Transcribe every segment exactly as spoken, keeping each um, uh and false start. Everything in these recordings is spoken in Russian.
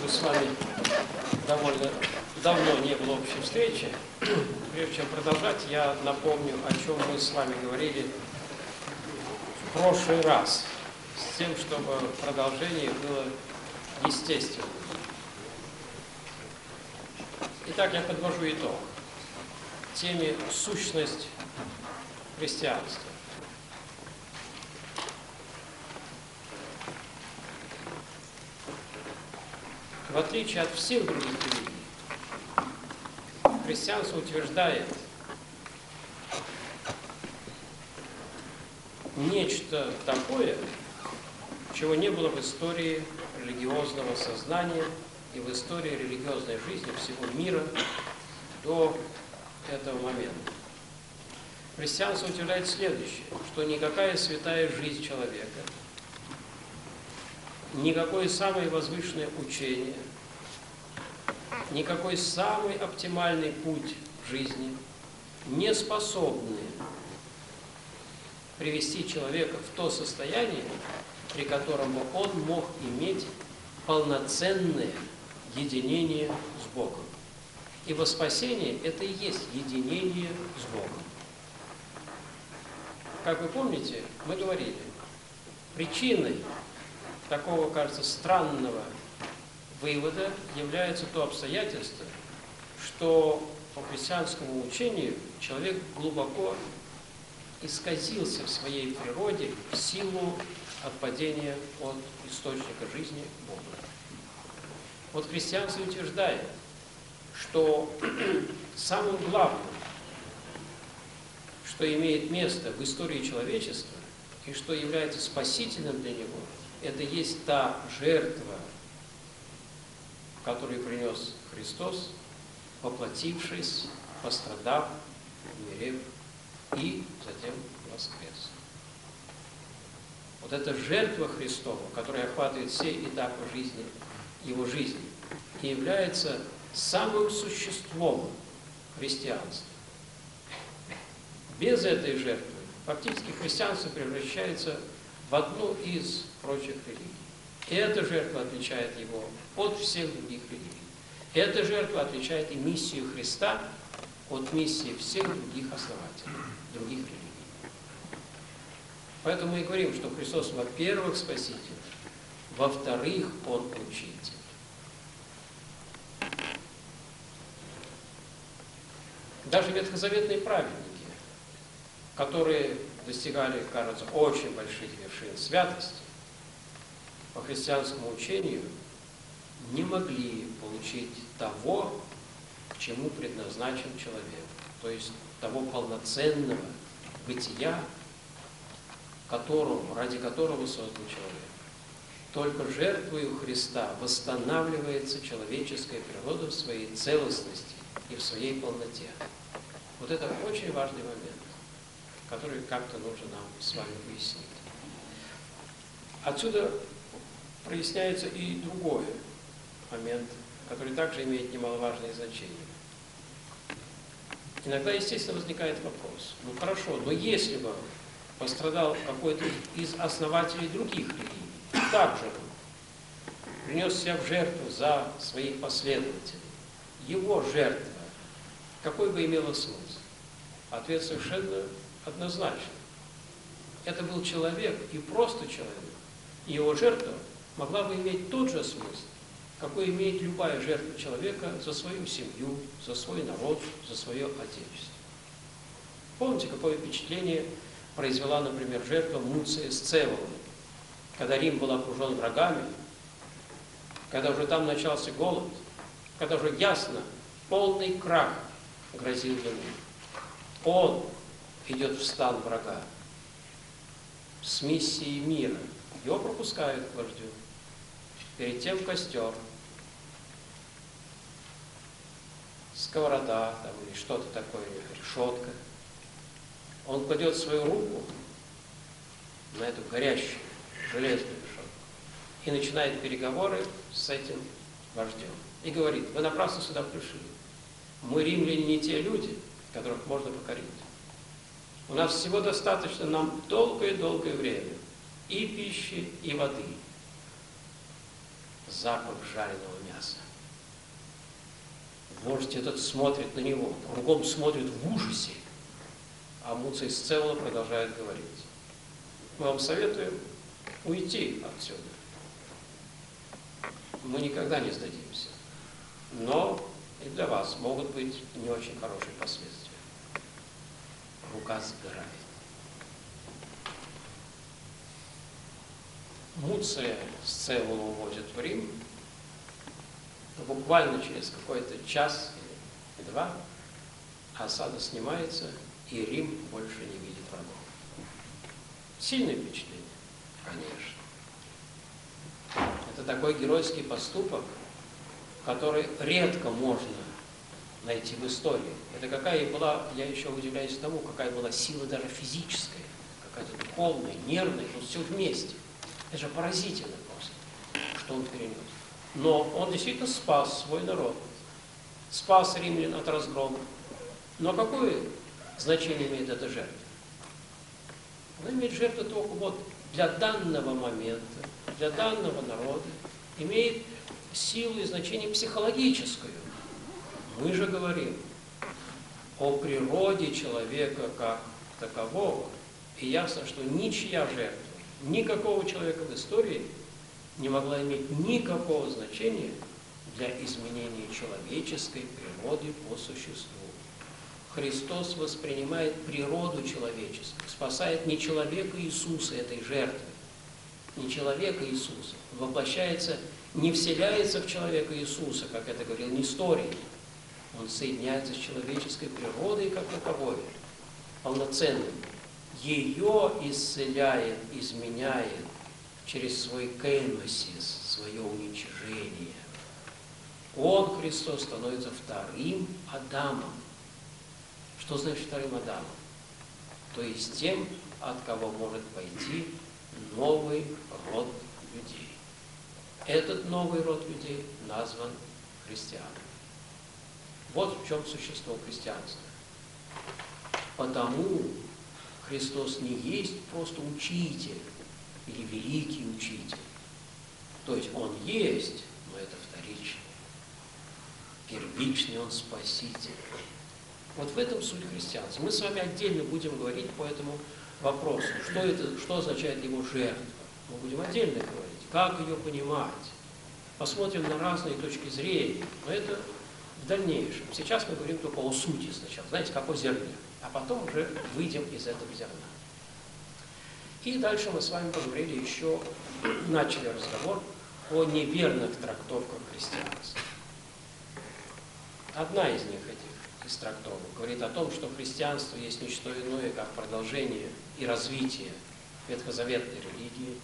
с вами довольно давно не было общей встречи. Прежде чем продолжать, я напомню, о чем мы с вами говорили в прошлый раз, с тем, чтобы продолжение было естественным. Итак, я подвожу итог теме «Сущность христианства». В отличие от всех других религий, христианство утверждает нечто такое, чего не было в истории религиозного сознания и в истории религиозной жизни всего мира до этого момента. Христианство утверждает следующее, что никакая святая жизнь человека, никакое самое возвышенное учение, никакой самый оптимальный путь в жизни не способны привести человека в то состояние, при котором он мог иметь полноценное единение с Богом. Ибо спасение – это и есть единение с Богом. Как вы помните, мы говорили, причиной такого, кажется, странного вывода является то обстоятельство, что по христианскому учению человек глубоко исказился в своей природе в силу отпадения от источника жизни Бога. Вот христианство утверждает, что самым главным, что имеет место в истории человечества и что является спасительным для него, это есть та жертва, которую принес Христос, воплотившись, пострадав, умерев и затем воскрес. Вот эта жертва Христова, которая охватывает все этапы жизни, его жизни, и является самым существом христианства. Без этой жертвы фактически христианство превращается в одну из прочих религий. И эта жертва отличает его от всех других религий. Эта жертва отличает и миссию Христа от миссии всех других основателей, других религий. Поэтому мы и говорим, что Христос, во-первых, Спаситель, во-вторых, Он Учитель. Даже ветхозаветные праведники, которые достигали, кажется, очень больших вершин святости, по христианскому учению не могли получить того, к чему предназначен человек, то есть того полноценного бытия, которому, ради которого создан человек. Только жертвою Христа восстанавливается человеческая природа в своей целостности и в своей полноте. Вот это очень важный момент, который как-то нужно нам с вами выяснить. Отсюда проясняется и другой момент, который также имеет немаловажное значение. Иногда, естественно, возникает вопрос. Ну хорошо, но если бы пострадал какой-то из основателей других религий, также принес себя в жертву за своих последователей, его жертва, какой бы имела смысл? Ответ совершенно однозначен. Это был человек и просто человек. И его жертва могла бы иметь тот же смысл, какой имеет любая жертва человека за свою семью, за свой народ, за свое отечество. Помните, какое впечатление произвела, например, жертва Муция Сцевола, когда Рим был окружен врагами, когда уже там начался голод, когда уже ясно, полный крах грозил ему. Он идет в стан врага с миссией мира. Его пропускают к вождю. Перед тем костер, сковорода там, или что-то такое, решетка. Он кладет свою руку на эту горящую железную решетку и начинает переговоры с этим вождем. И говорит: вы напрасно сюда пришли. Мы, римляне, не те люди, которых можно покорить. У нас всего достаточно нам долгое-долгое время и пищи, и воды. запах жареного мяса. Вождь этот смотрит на него, кругом смотрит в ужасе, а Муций Сцевола продолжает говорить: мы вам советуем уйти отсюда. Мы никогда не сдадимся. Но и для вас могут быть не очень хорошие последствия. Рука сгорает. Муция Сцевола увозят в Рим. Буквально через какой-то час или два осада снимается, и Рим больше не видит врагов. Сильное впечатление, конечно. Это такой геройский поступок, который редко можно найти в истории. Это какая была, я еще удивляюсь тому, какая была сила даже физическая, какая-то духовная, нервная, вот все вместе. Это же поразительно просто, что он перенес. Но он действительно спас свой народ, спас римлян от разгрома. Но какое значение имеет эта жертва? Она имеет жертву только вот для данного момента, для данного народа, имеет силу и значение психологическую. Мы же говорим о природе человека как такового, и ясно, что ничья жертва, никакого человека в истории не могла иметь никакого значения для изменения человеческой природы по существу. Христос воспринимает природу человеческую, спасает не человека Иисуса этой жертвы, не человека Иисуса. Он воплощается, не вселяется в человека Иисуса, как это говорил Несторий. Он соединяется с человеческой природой как таковой, полноценным. Ее исцеляет, изменяет через свой кейносис, свое уничижение. Он, Христос, становится вторым Адамом. Что значит вторым Адамом? То есть тем, от кого может пойти новый род людей. Этот новый род людей назван христианами. Вот в чем существо христианства. Потому Христос не есть просто учитель или великий учитель. То есть Он есть, но это вторичный. Первичный Он спаситель. Вот в этом суть христианства. Мы с вами отдельно будем говорить по этому вопросу. Что это, что означает Его жертва? Мы будем отдельно говорить, как ее понимать. Посмотрим на разные точки зрения. Но это в дальнейшем. Сейчас мы говорим только о сути сначала. Знаете, как о зерне. А потом уже выйдем из этого зерна. И дальше мы с вами поговорили еще, начали разговор о неверных трактовках христианства. Одна из них, этих из трактовок, говорит о том, что христианство есть не что иное, как продолжение и развитие ветхозаветной религии.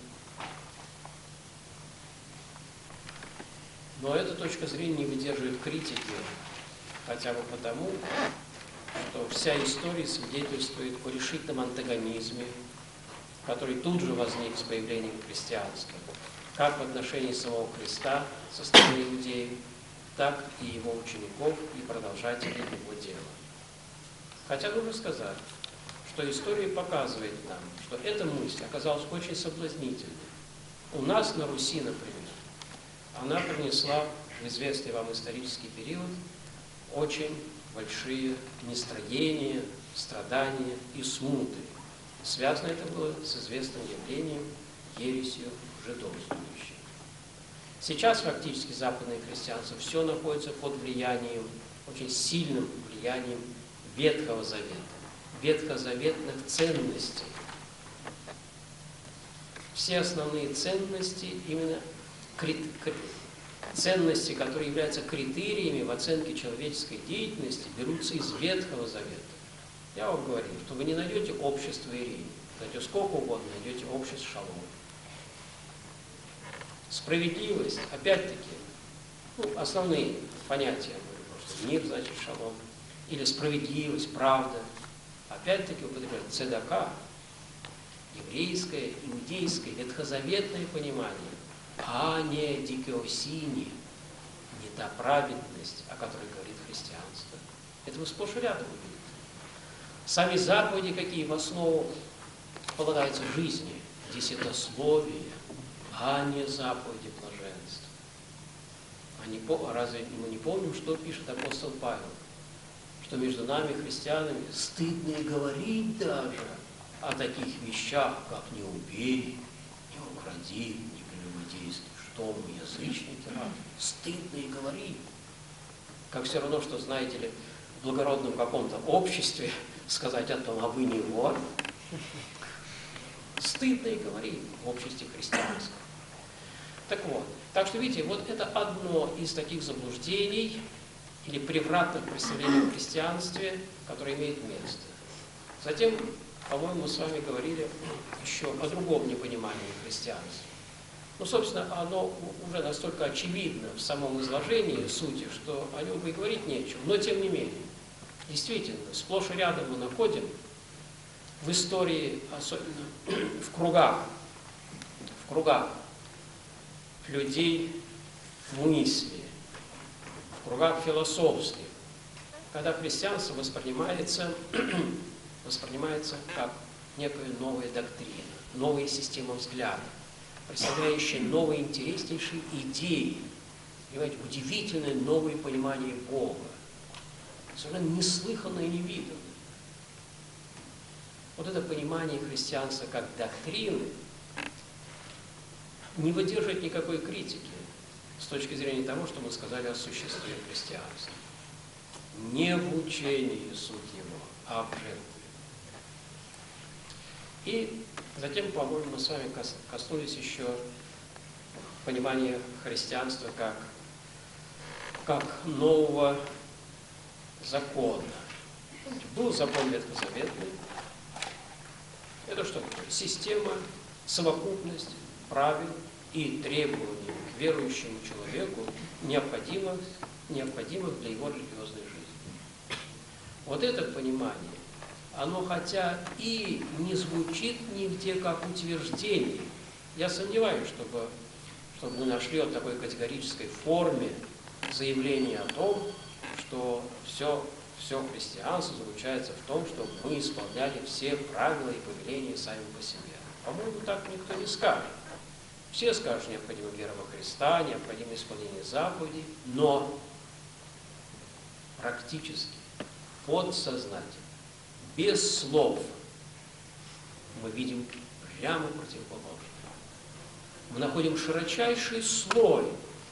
Но эта точка зрения не выдерживает критики, хотя бы потому, что вся история свидетельствует о решительном антагонизме, который тут же возник с появлением христианства, как в отношении самого Христа со стороны иудеев, так и его учеников и продолжателей его дела. Хотя нужно сказать, что история показывает нам, что эта мысль оказалась очень соблазнительной. У нас на Руси, например, она принесла в известный вам исторический период очень большие нестроения, страдания и смуты. Связано это было с известным явлением, ересью жидовствующей. Сейчас фактически западное христианство все находится под влиянием, очень сильным влиянием Ветхого Завета, ветхозаветных ценностей. Все основные ценности, именно ценности, которые являются критериями в оценке человеческой деятельности, берутся из Ветхого Завета. Я вам говорю, что вы не найдете общество Ирии, найдете сколько угодно, найдете общество Шалома. Справедливость, опять-таки, ну, основные понятия, я говорю, просто мир, значит, шалом, или справедливость, правда, опять-таки употребляют цедака, еврейское, иудейское, ветхозаветное понимание, а не дикеосини, не та праведность, о которой говорит христианство. Это вы сплошь и рядом увидите. Сами заповеди, какие в основу полагаются в жизни, десятословие, а не заповеди блаженства. разве мы не помним, что пишет апостол Павел? Что между нами, христианами, стыдно и говорить даже о таких вещах, как не убей, не укради, не прелюбодействуй. Что мы, язычники, разве? Стыдно и говорить. Как все равно, что, знаете ли, в благородном каком-то обществе сказать о том, а вы не вор. Стыдно и говорить в обществе христианском. Так вот, так что, видите, вот это одно из таких заблуждений или превратных представлений о христианстве, которое имеет место. Затем, по-моему, мы с вами говорили еще о другом непонимании христианства. Ну, собственно, оно уже настолько очевидно в самом изложении сути, что о нем бы и говорить нечего. Но, тем не менее, действительно, сплошь и рядом мы находим в истории, особенно в кругах, в кругах людей мысли, в кругах философских, когда христианство воспринимается, воспринимается как некая новая доктрина, новая система взглядов, представляющая новые интереснейшие идеи, понимаете, удивительное новое понимание Бога, совершенно неслыханное и невиданное. Вот это понимание христианства как доктрины не выдерживает никакой критики с точки зрения того, что мы сказали о существе христианства. Не в учении суть его, а в жертве. И затем, по-моему, мы с вами коснулись еще понимания христианства как, как нового закона. Был закон ветхозаветный. Это что такое? Система, совокупность правил и требований к верующему человеку, необходимых, необходимых для его религиозной жизни. Вот это понимание, оно хотя и не звучит нигде как утверждение, я сомневаюсь, чтобы, чтобы мы нашли в такой категорической форме заявление о том, что все, все христианство заключается в том, чтобы мы исполняли все правила и повеления сами по себе. По-моему, так никто не скажет. Все скажут, что необходима вера во Христа, необходимо исполнение заповедей, но практически, подсознательно, без слов мы видим прямо противоположное. Мы находим широчайший слой,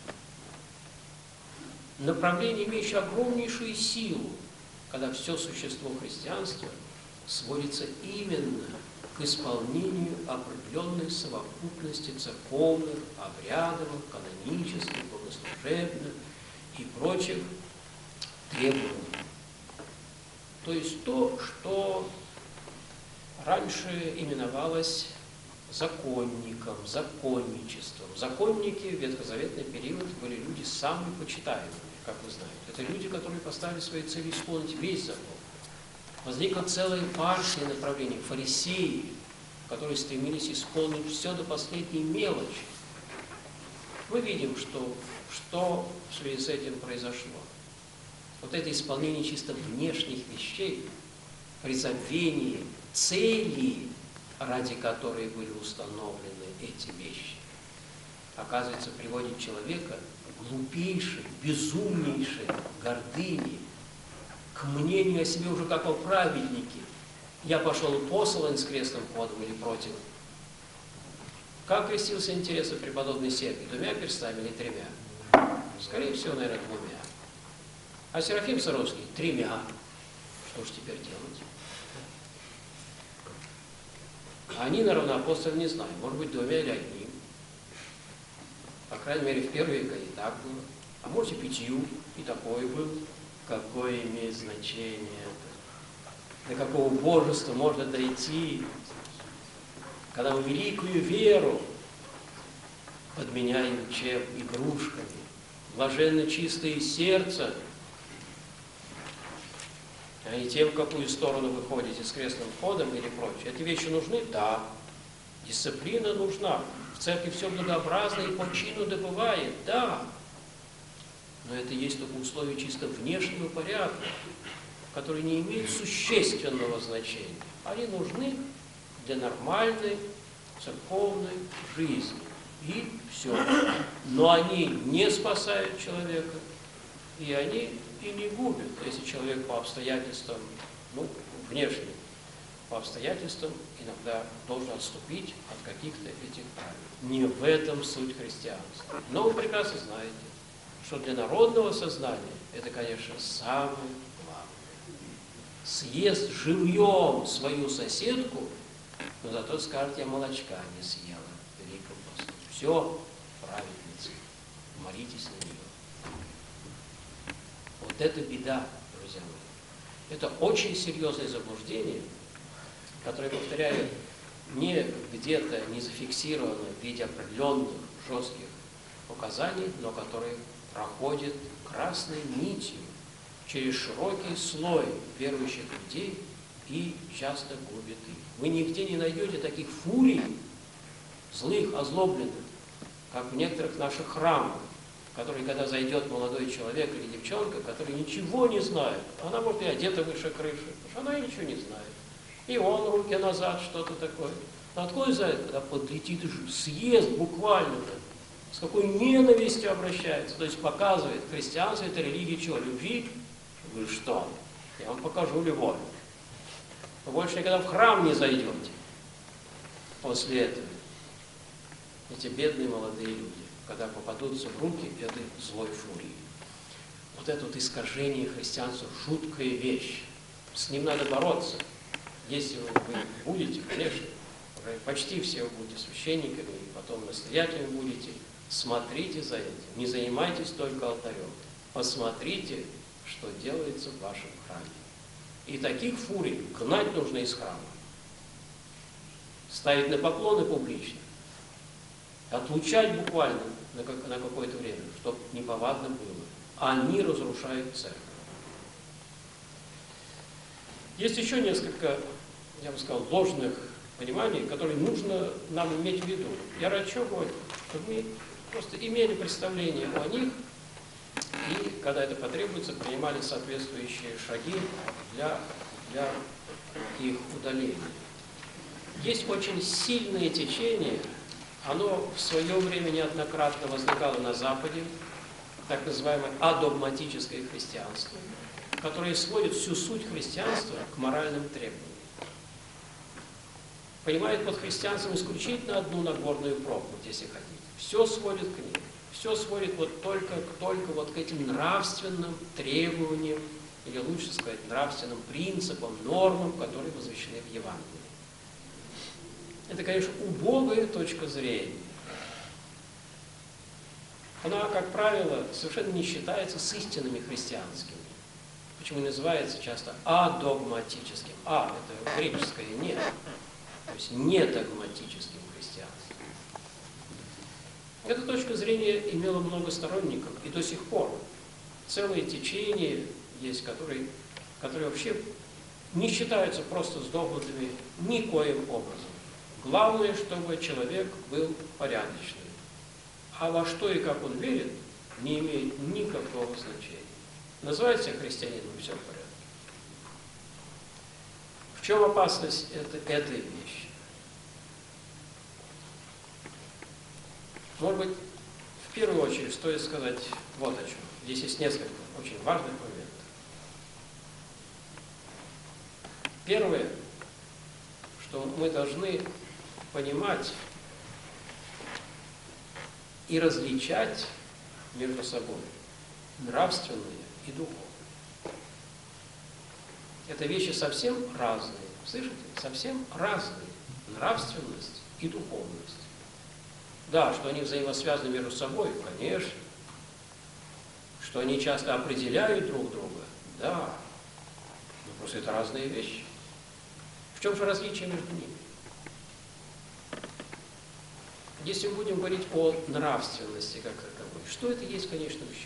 направление, имеющее огромнейшую силу, когда все существо христианства сводится именно к исполнению определенной совокупности церковных, обрядовых, канонических, богослужебных и прочих требований. То есть то, что раньше именовалось законником, законничеством. Законники в ветхозаветный период были люди самые почитаемые, как вы знаете. Это люди, которые поставили своей целью исполнить весь закон. Возникла целая партия направлений, фарисеи, которые стремились исполнить все до последней мелочи. Мы видим, что, что в связи с этим произошло. Вот это исполнение чисто внешних вещей, при забвении целей, ради которой были установлены эти вещи, оказывается, приводит человека к глупейшей, безумнейшей гордыне, к мнению о себе уже как о праведнике. Я пошел послан с крестным ходом или против. Как крестился, интересно, преподобный Сергий? Двумя перстами или тремя? Скорее всего, наверное, двумя. А Серафим Саровский тремя. Что ж теперь делать? Они, наверное, апостолы не знаю. Может быть, двумя или одним. По крайней мере, в первые века и так было. А может, и пятью, и такой был. Какое имеет значение это? До какого божества можно дойти, когда мы великую веру подменяем чем игрушками, блаженно чистое сердце, а не тем, в какую сторону вы ходите, с крестным ходом или прочее. Эти вещи нужны? Да. Дисциплина нужна. В церкви все благообразно и по чину добывает? Да. Но это есть только условия чисто внешнего порядка, которые не имеют существенного значения. Они нужны для нормальной церковной жизни. и все. Но они не спасают человека, и они и не губят, если человек по обстоятельствам, ну, внешним, по обстоятельствам иногда должен отступить от каких-то этих правил. Не в этом суть христианства. Но вы прекрасно знаете, что для народного сознания это, конечно, самое главное. Съест живьем свою соседку, но зато скажет, я молочка не съела. Великом посту. Все, праведница, молитесь на нее. Вот это беда, друзья мои. Это очень серьезное заблуждение, которое, повторяю, не где-то не зафиксировано в виде определенных жестких указаний, но которое проходит красной нитью через широкий слой верующих людей и часто губит их. Вы нигде не найдете таких фурий, злых, озлобленных, как в некоторых наших храмах, которые, когда зайдет молодой человек или девчонка, которые ничего не знают, она может и одета выше крыши, потому что она ничего не знает. И он руки назад, что-то такое. Но откуда за это, когда подлетит и съест буквально, с какой ненавистью обращается, то есть показывает, христианство это религия чего? Любви? Вы что? Я вам покажу любовь. Вы больше никогда в храм не зайдете после этого. Эти бедные молодые люди, когда попадутся в руки этой злой фурии. Вот это вот искажение христианства – жуткая вещь. С ним надо бороться. Если вы будете, конечно, почти все вы будете священниками, и потом настоятелями будете, смотрите за этим. Не занимайтесь только алтарем. Посмотрите, что делается в вашем храме. И таких фурий гнать нужно из храма. Ставить на поклоны публично. Отлучать буквально на, как, на какое-то время, чтобы неповадно было. Они разрушают церковь. Есть еще несколько, я бы сказал, ложных пониманий, которые нужно нам иметь в виду. Я ради чего говорю? Чтобы мы просто имели представление о них, и, когда это потребуется, принимали соответствующие шаги для, для их удаления. Есть очень сильное течение, оно в свое время неоднократно возникало на Западе, так называемое адогматическое христианство, которое сводит всю суть христианства к моральным требованиям. Понимает под христианством исключительно одну Нагорную проповедь, если хотите. Все сводит к ней. Все сводит вот только, только вот к этим нравственным требованиям, или лучше сказать, нравственным принципам, нормам, которые возвещены в Евангелии. Это, конечно, убогая точка зрения. Она, как правило, совершенно не считается с истинами христианскими. Почему называется часто адогматическим? А, это греческое «нет». То есть не догматическим христианством. Эта точка зрения имела много сторонников, и до сих пор целые течения есть, которые, которые вообще не считаются просто с догматами никоим образом. Главное, чтобы человек был порядочный. А во что и как он верит, не имеет никакого значения. Называет себя христианином, все в порядке. В чем опасность это, этой вещи? Может быть, в первую очередь стоит сказать вот о чем. Здесь есть несколько очень важных моментов. Первое, что мы должны понимать и различать между собой нравственное и духовное. Это вещи совсем разные. Слышите? Совсем разные. Нравственность и духовность. Да, что они взаимосвязаны между собой, конечно. Что они часто определяют друг друга, да. Но просто это разные вещи. В чем же различие между ними? Если мы будем говорить о нравственности как таковой, что это есть в конечном счете?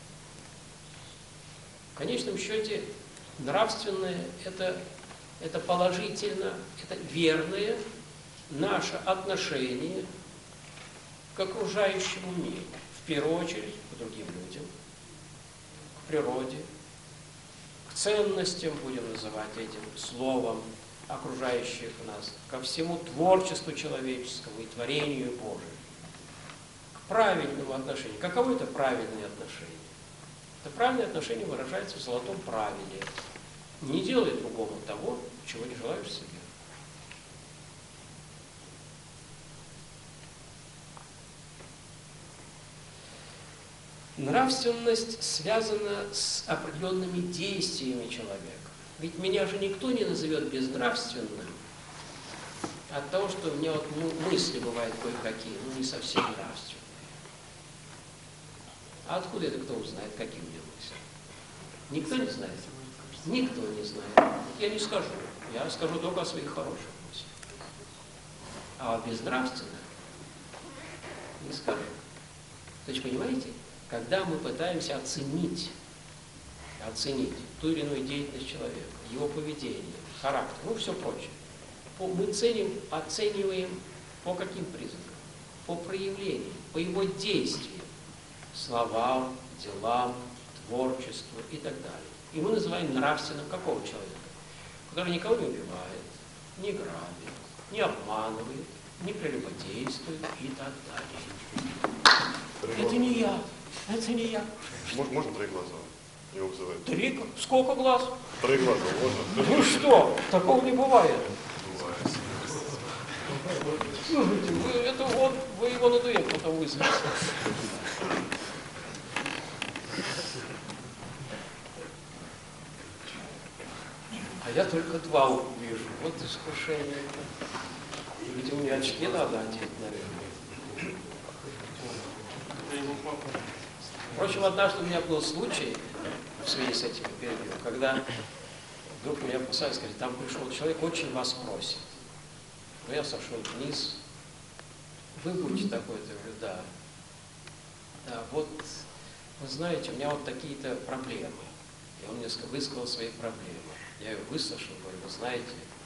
В конечном счете нравственное – это, это положительно, это верное наше отношение к окружающему миру. В первую очередь к другим людям, к природе, к ценностям, будем называть этим словом, окружающих нас, ко всему творчеству человеческому и творению Божию. правильному отношению. Каково это правильное отношение? Это правильное отношение выражается в золотом правиле. Не делай другому того, чего не желаешь себе. Нравственность связана с определенными действиями человека. Ведь меня же никто не назовет безнравственным от того, что у меня вот мысли бывают кое-какие, ну не совсем нравственные. А откуда это кто узнает, какие у меня мысли? Никто не знает? Никто не знает. Я не скажу. Я скажу только о своих хороших мыслях. А о безнравственных не скажу. То есть, понимаете, когда мы пытаемся оценить, оценить ту или иную деятельность человека, его поведение, характер, ну все прочее, мы ценим, оцениваем по каким признакам? По проявлениям, по его действиям, словам, делам, творчеству и так далее. И мы называем нравственным какого человека? Который никого не убивает, не грабит, не обманывает, не прелюбодействует и так далее. Это не я. Это не я. Можно, можно три глаза? Его вызывают. Три? Сколько глаз? Три глаза, можно? Ну что? Такого не бывает. Бывает. Слушайте, вы, это он, вы его на дуэль потом вызовете. А я только два вижу. Вот искушение. Видимо, мне очки надо одеть, наверное. Впрочем, однажды у меня был случай в связи с этим периодом, когда вдруг меня посадили, сказали, там пришел человек, очень вас просит. Но я сошел вниз. Вы будете такой-то? Я говорю, да. Да, вот, вы знаете, у меня вот такие-то проблемы. И он мне высказал свои проблемы. Я ее выслушал, говорю, вы знаете,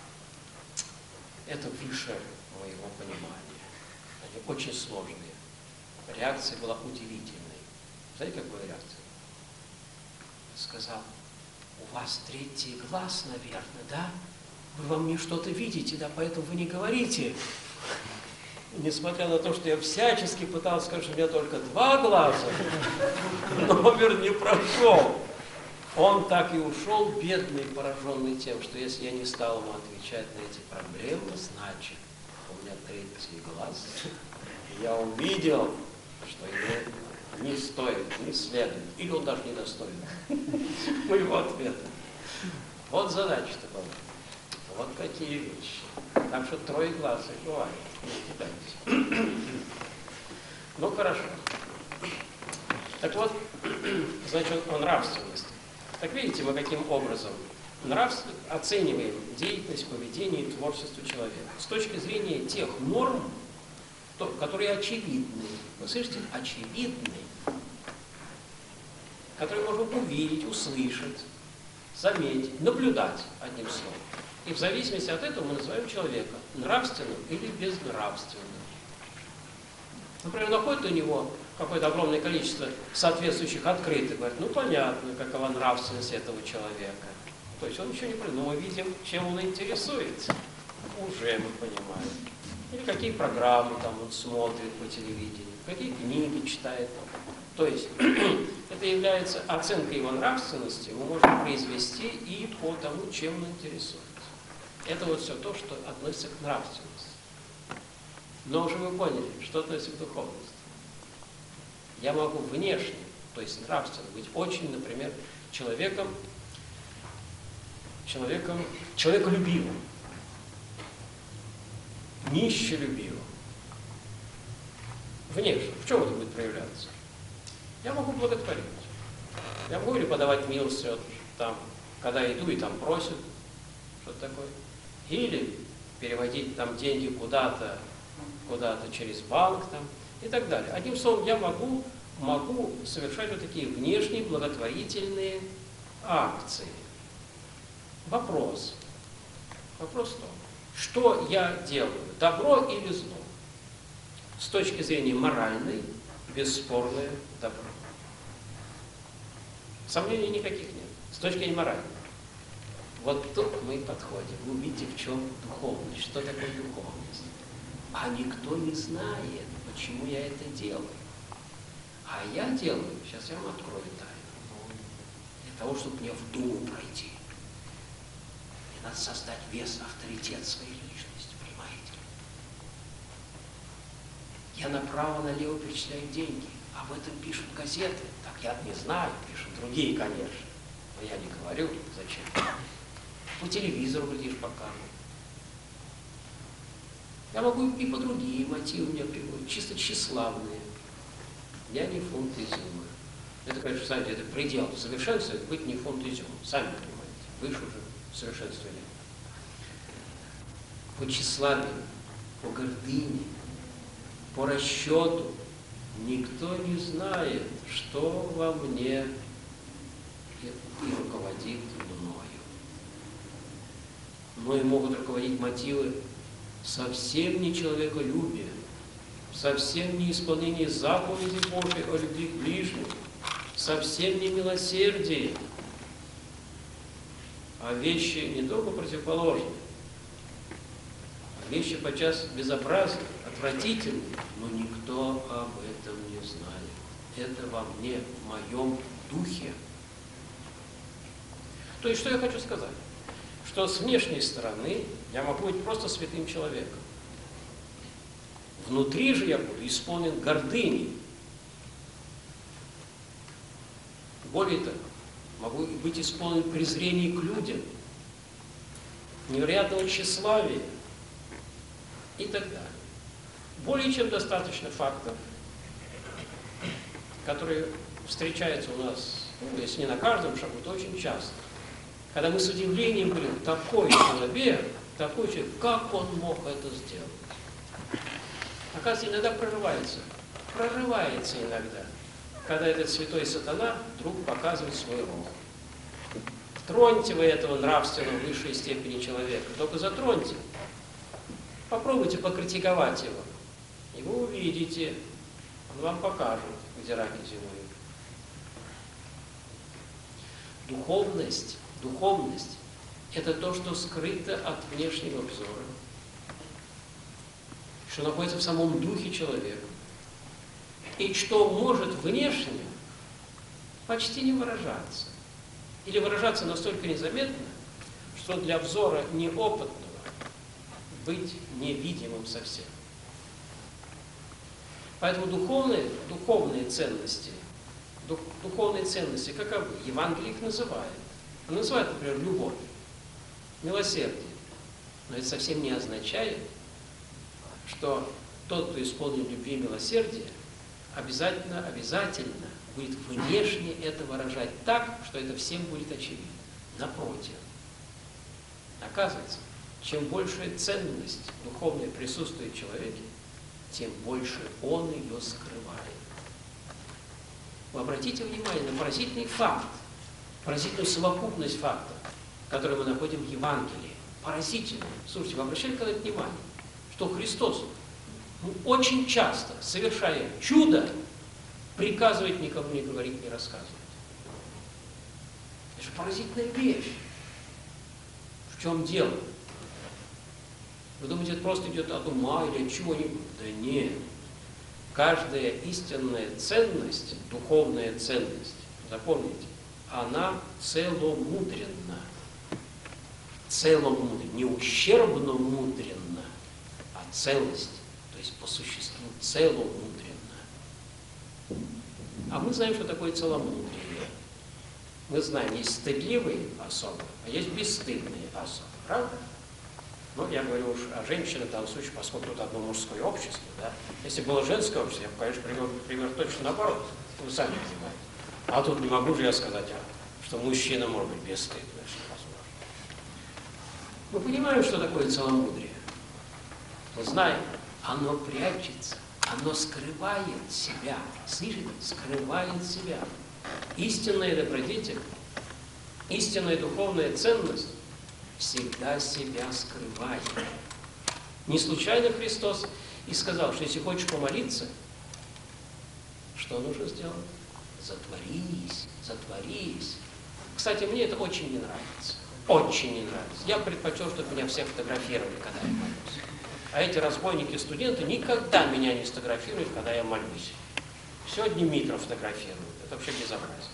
это выше моего понимания. Они очень сложные. Реакция была удивительной. Знаете, как была реакция? Сказал, у вас третий глаз, наверное, да? Вы во мне что-то видите, да, поэтому вы не говорите. И несмотря на то, что я всячески пытался сказать, что у меня только два глаза, номер не прошел. Он так и ушел, бедный, пораженный тем, что если я не стал ему отвечать на эти проблемы, значит, у меня третий глаз. И я увидел, что ему не стоит, не следует, или он даже не достоин моего ответа. Вот задача-то была. Вот какие вещи. Так что трое глаз их бывает. Не кидайтесь. Ну, хорошо. Так вот, значит, о нравственности. Так видите, мы каким образом нравств... оцениваем деятельность, поведение и творчество человека с точки зрения тех норм, то, которые очевидны. Вы слышите? Очевидны. Которые можно увидеть, услышать, заметить, наблюдать, одним словом. И в зависимости от этого мы называем человека нравственным или безнравственным. Например, находит у него какое-то огромное количество соответствующих открытых, говорит, ну понятно, какова нравственность этого человека. То есть он ничего не понимает, но мы видим, чем он интересуется. Уже мы понимаем. Или какие программы там он смотрит по телевидению, какие книги читает. То есть это является оценкой его нравственности, мы можем произвести и по тому, чем он интересуется. Это вот все то, что относится к нравственности. Но уже вы поняли, что относится к духовности. Я могу внешне, то есть нравственно, быть очень, например, человеком, человеком, человеколюбивым, нищелюбивым. Внешне. В чем это будет проявляться? Я могу благотворить. Я могу или подавать милость, вот, там, когда иду и там просят, что-то такое. Или переводить там деньги куда-то, куда-то через банк там, и так далее. Одним словом, я могу, могу совершать вот такие внешние благотворительные акции. Вопрос. Вопрос в том, что я делаю, добро или зло? С точки зрения моральной, бесспорное добро. Сомнений никаких нет. С точки зрения моральной. Вот тут мы подходим. Вы увидите, в чем духовность, что такое духовность. А никто не знает, почему я это делаю. А я делаю, сейчас я вам открою тайну, для того, чтобы мне в Думу пройти. Мне надо создать вес, авторитет своей личности, понимаете? Я направо-налево перечисляю деньги. Об этом пишут газеты. Так я не знаю, пишут другие, конечно. Но я не говорю, зачем. По телевизору, глядишь, покажут. Я могу и по другие мотивы меня приводят, чисто тщеславные. Я не фунт изюма. Это, конечно, знаете, это предел совершенства, быть не фунт изюма. Сами понимаете, выше уже совершенства нет. По тщеславию, по гордыне, по расчету никто не знает, что во мне и, и руководит мною. Мною могут руководить мотивы совсем не человеколюбие, совсем не исполнение заповедей Божьей о любви к ближнему, совсем не милосердие, а вещи не только противоположные, а вещи подчас безобразные, отвратительные, но никто об этом не знает. Это во мне, в моем духе. То есть, что я хочу сказать? Что с внешней стороны я могу быть просто святым человеком. Внутри же я буду исполнен гордыней. Более того, могу быть исполнен презрения к людям, невероятного тщеславия и так далее. Более чем достаточно фактов, которые встречаются у нас, ну, если не на каждом шагу, то очень часто. Когда мы с удивлением говорим, такой человек, такой человек, как он мог это сделать? Оказывается, иногда прорывается. Прорывается иногда, когда этот святой сатана вдруг показывает свой рог. Троньте вы этого нравственно в высшей степени человека, только затроньте. Попробуйте покритиковать его, и вы увидите, он вам покажет, где раки зимуют. Духовность, духовность – это то, что скрыто от внешнего взора, что находится в самом духе человека, и что может внешне почти не выражаться, или выражаться настолько незаметно, что для взора неопытного быть невидимым совсем. Поэтому духовные, духовные ценности, дух, духовные ценности, каковы? Евангелие их называет. Он называет, например, любовь, милосердие. Но это совсем не означает, что тот, кто исполнен любви и милосердия, обязательно, обязательно будет внешне это выражать так, что это всем будет очевидно. Напротив. Оказывается, чем большая ценность духовная присутствует в человеке, тем больше он ее скрывает. Вы обратите внимание на поразительный факт, поразительную совокупность фактов, которые мы находим в Евангелии. Поразительно. Слушайте, вы обращали когда-то внимание, что Христос ну, очень часто, совершая чудо, приказывает никому не говорить, не рассказывать. Это же поразительная вещь. В чем дело? Вы думаете, это просто идет от ума или от чего-нибудь? Да нет. Каждая истинная ценность, духовная ценность, запомните, она целомудренна. Целомудренна. Не ущербно мудренна, а целость. То есть по существу целомудренна. А мы знаем, что такое целомудрие. Мы знаем, есть стыдливые особы, а есть бесстыдные особы. Правда? Ну, я говорю уж о женщинах в данном случае, поскольку тут одно мужское общество, да. Если было женское общество, я бы, конечно, пример, пример точно наоборот. Вы сами понимаете. А тут не могу же я сказать, что мужчина может быть бесстыдным. Мы понимаем, что такое целомудрие. Мы знаем, оно прячется, оно скрывает себя. Слышите? Скрывает себя. Истинная добродетель, истинная духовная ценность всегда себя скрывает. Не случайно Христос и сказал, что если хочешь помолиться, что нужно сделать? Затворись, затворись. Кстати, мне это очень не нравится. Очень не нравится. Я предпочел, чтобы меня все фотографировали, когда я молюсь. А эти разбойники-студенты никогда меня не сфотографируют, когда я молюсь. Все Димитров фотографирует. Это вообще безобразие.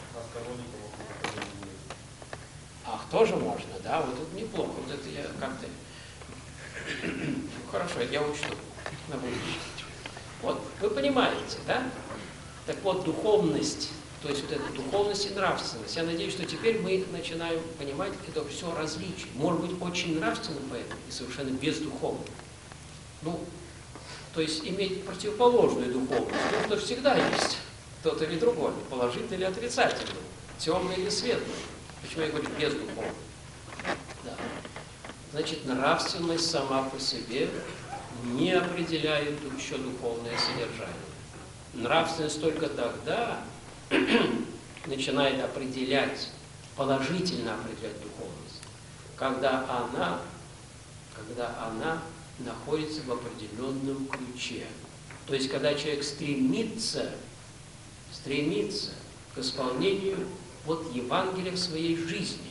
Ах, тоже можно, да? Вот это неплохо. Вот это я как-то... Ну, хорошо, это я учту на будущее. Вот, вы понимаете, да? Так вот, духовность, то есть вот эта духовность и нравственность. Я надеюсь, что теперь мы начинаем понимать это все различие. Может быть, очень нравственным поэтом и совершенно бездуховным. Ну, то есть иметь противоположную духовность. Ну, что всегда есть тот или другой, положительный или отрицательный, темный или светлый. Почему я говорю бездуховный? Да. Значит, нравственность сама по себе не определяет еще духовное содержание. Нравственность только тогда начинает определять, положительно определять духовность, когда она, когда она находится в определенном ключе. То есть, когда человек стремится, стремится к исполнению вот Евангелия в своей жизни,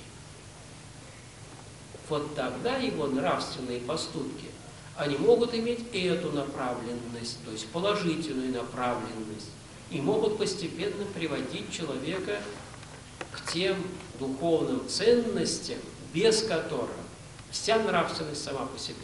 вот тогда его нравственные поступки, они могут иметь эту направленность, то есть положительную направленность, и могут постепенно приводить человека к тем духовным ценностям, без которых вся нравственность сама по себе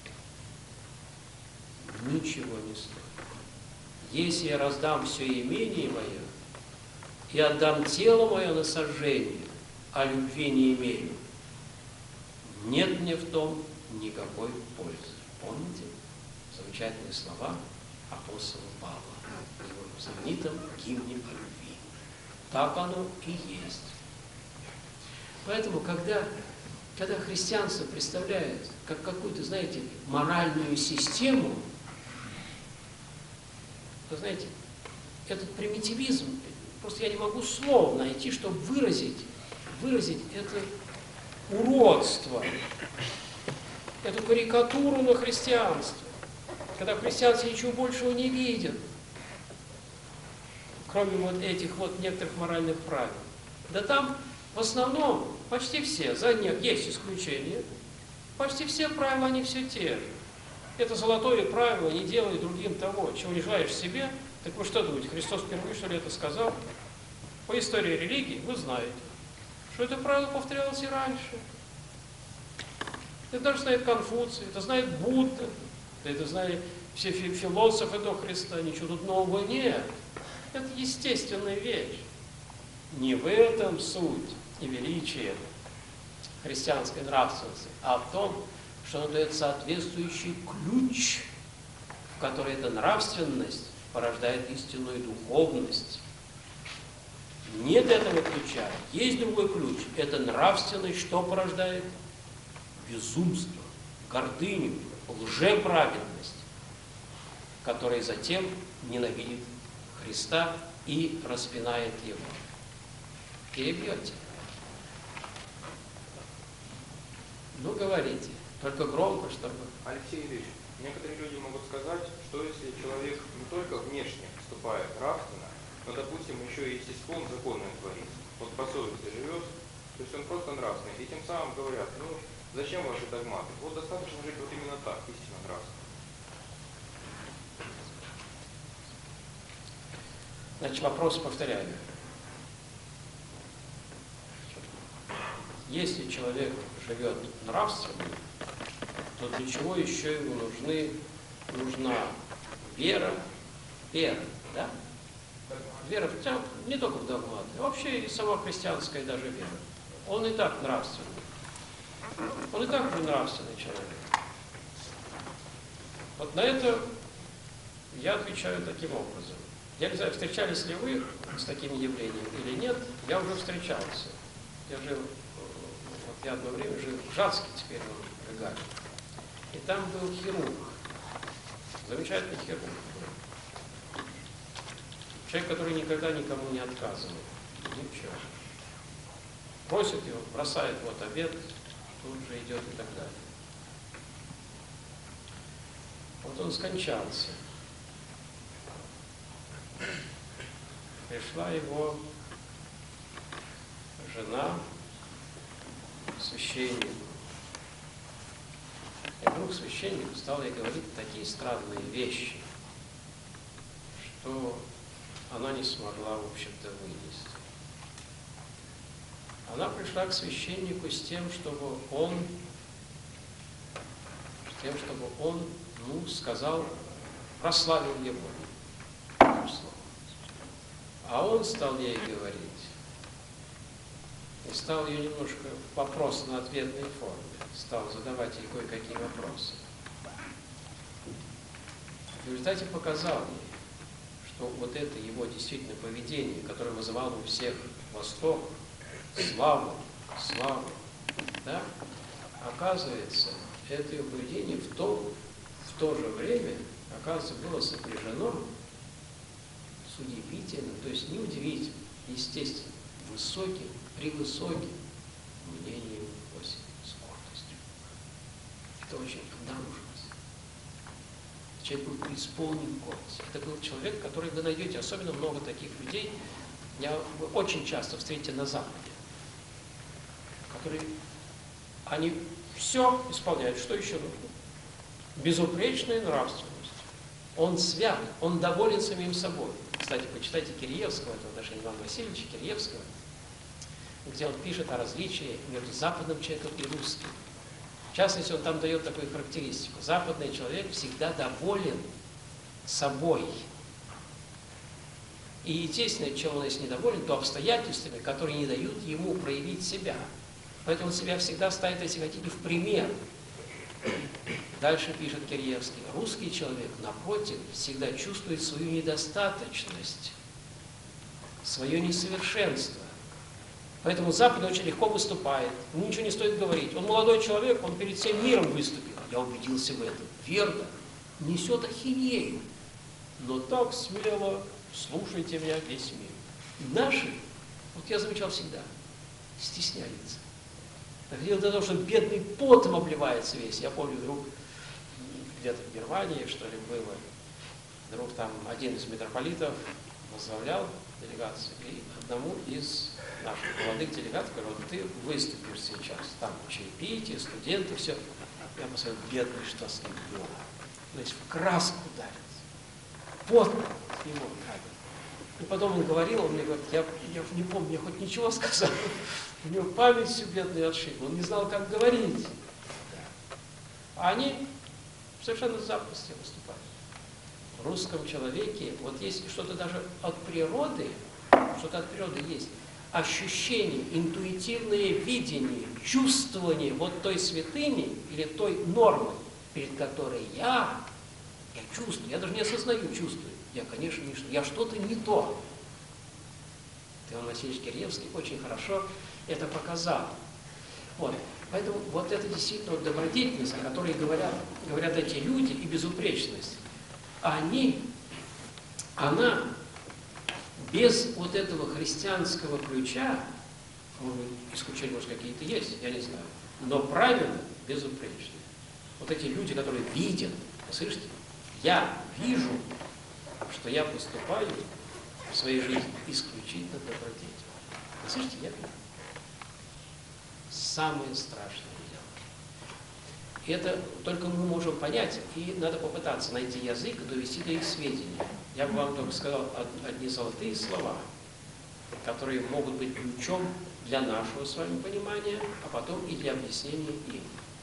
ничего не стоит. Если я раздам все имение мое и отдам тело мое на сожжение, а любви не имею, нет мне в том никакой пользы. Помните замечательные слова апостола Павла в его знаменитом гимне о любви? Так оно и есть. Поэтому, когда, когда христианство представляет как какую-то, знаете, моральную систему, то, знаете, этот примитивизм, просто я не могу слов найти, чтобы выразить, выразить это уродство, эту карикатуру на христианство, когда в христианстве ничего большего не видят, кроме вот этих вот некоторых моральных правил. Да там в основном почти все, за них есть исключения, почти все правила, они все те же. Это золотое правило: не делай другим того, чего не желаешь себе. Так вы что думаете, Христос впервые, что ли, это сказал? По истории религии вы знаете, что это правило повторялось и раньше. Это даже знает Конфуций, это знает Будда, это знают все философы до Христа, ничего тут нового нет. Это естественная вещь. Не в этом суть и величие христианской нравственности, а в том, что он дает соответствующий ключ, в который эта нравственность порождает истинную духовность. Нет этого ключа, есть другой ключ. Это нравственность, что порождает? Безумство, гордыню, лжеправедность, которая затем ненавидит Христа и распинает его. Перебьете. Ну, говорите, только громко, чтобы... Алексей Ильич, некоторые люди могут сказать, что если человек не только внешне поступает нравственно, но, допустим, еще и естеством законным творит, вот по совести живет, то есть он просто нравственный, и тем самым говорят, ну, зачем ваши догматы? Вот достаточно жить вот именно так, истинно нравственно. Значит, вопрос повторяю. Если человек живет нравственно, то для чего еще ему нужны, нужна вера, вера, да? Вера в, не только в догматы, а вообще и сама христианская даже вера. Он и так нравственный. Он и так же нравственный человек. Вот на это я отвечаю таким образом. Я не знаю, встречались ли вы с таким явлением или нет, я уже встречался. Я жил, вот я одно время жил в Жацке, теперь он в Гагаре. И там был хирург, замечательный хирург. Человек, который никогда никому не отказывает. Ничего. Просит его, бросает вот обед, тут же идет и так далее. Вот он скончался. Пришла его жена, священник. И вдруг священник стал ей говорить такие странные вещи, что она не смогла, в общем-то, вынести. Она пришла к священнику с тем, чтобы он, с тем, чтобы он, ну, сказал, прославил его. А он стал ей говорить, и стал ее немножко в вопросно-ответной форме, стал задавать ей кое-какие вопросы. В результате показал ей, что вот это его действительно поведение, которое вызывало у всех восторг, славу, славу, да, оказывается, это ее поведение в то, в то же время, оказывается, было сопряжено с удивительным, то есть не удивительным, естественно, высоким, превысоким мнением о себе, с гордостью. Это очень обнаружилось. Человек был преисполнен гордости. Это был человек, который вы найдете, особенно много таких людей, я, вы очень часто встретите на Западе, которые, они все исполняют, что еще нужно. Безупречная нравственность. Он свят, он доволен самим собой. Кстати, почитайте Киреевского, это в отношении Ивана Васильевича Киреевского, где он пишет о различии между западным человеком и русским. В частности, он там дает такую характеристику. Западный человек всегда доволен собой. И естественно, чем он если недоволен, то обстоятельствами, которые не дают ему проявить себя. Поэтому он себя всегда ставит, если хотите, в пример. Дальше пишет Киреевский. Русский человек, напротив, всегда чувствует свою недостаточность, свое несовершенство. Поэтому Запад очень легко выступает. Ему ничего не стоит говорить. Он молодой человек, он перед всем миром выступил. Я убедился в этом. Верно. Несет ахинею. Но так смело слушайте меня весь мир. Наши, вот я замечал всегда, стесняются. Доходило до того, что бедный потом обливается весь. Я помню, вдруг где-то в Германии, что ли, было, вдруг там один из митрополитов возглавлял делегацию, и одному из наших молодых делегатов говорил, вот ты выступишь сейчас, там чаепитие, студенты, все. Я посмотрел, бедный, что с ним было. То есть в краску ударится. Вот его правильно. И потом он говорил, он мне говорит, я, я не помню, я хоть ничего сказал. У него память всю бедную отшибла, он не знал, как говорить. А они совершенно запросто выступают. В русском человеке, вот есть что-то даже от природы, что-то от природы есть, ощущение, интуитивное видение, чувствование вот той святыни или той нормы, перед которой я, я чувствую, я даже не осознаю, чувствую. Я, конечно, не что, я что-то не то. Иван Васильевич Киреевский очень хорошо это показал. Вот. Поэтому вот это действительно вот добродетельность, о которой говорят, говорят эти люди, и безупречность, они, она без вот этого христианского ключа, может быть, исключения, может, какие-то есть, я не знаю, но правильно безупречны. Вот эти люди, которые видят, слышите, я вижу, что я поступаю в своей жизни исключительно добродетельно. Слышите, я вижу. Самое страшное дело. И это только мы можем понять, и надо попытаться найти язык и довести до их сведения. Я бы вам только сказал одни золотые слова, которые могут быть ключом для нашего с вами понимания, а потом и для объяснения им.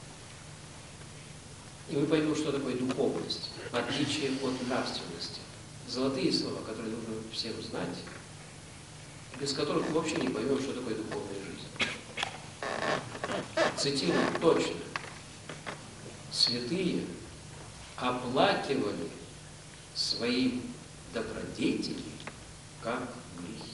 И мы поймем, что такое духовность, в отличие от нравственности. Золотые слова, которые нужно всем знать, без которых мы вообще не поймем, что такое духовная жизнь. Цитирую точно. Святые оплакивали свои добродетели как грехи.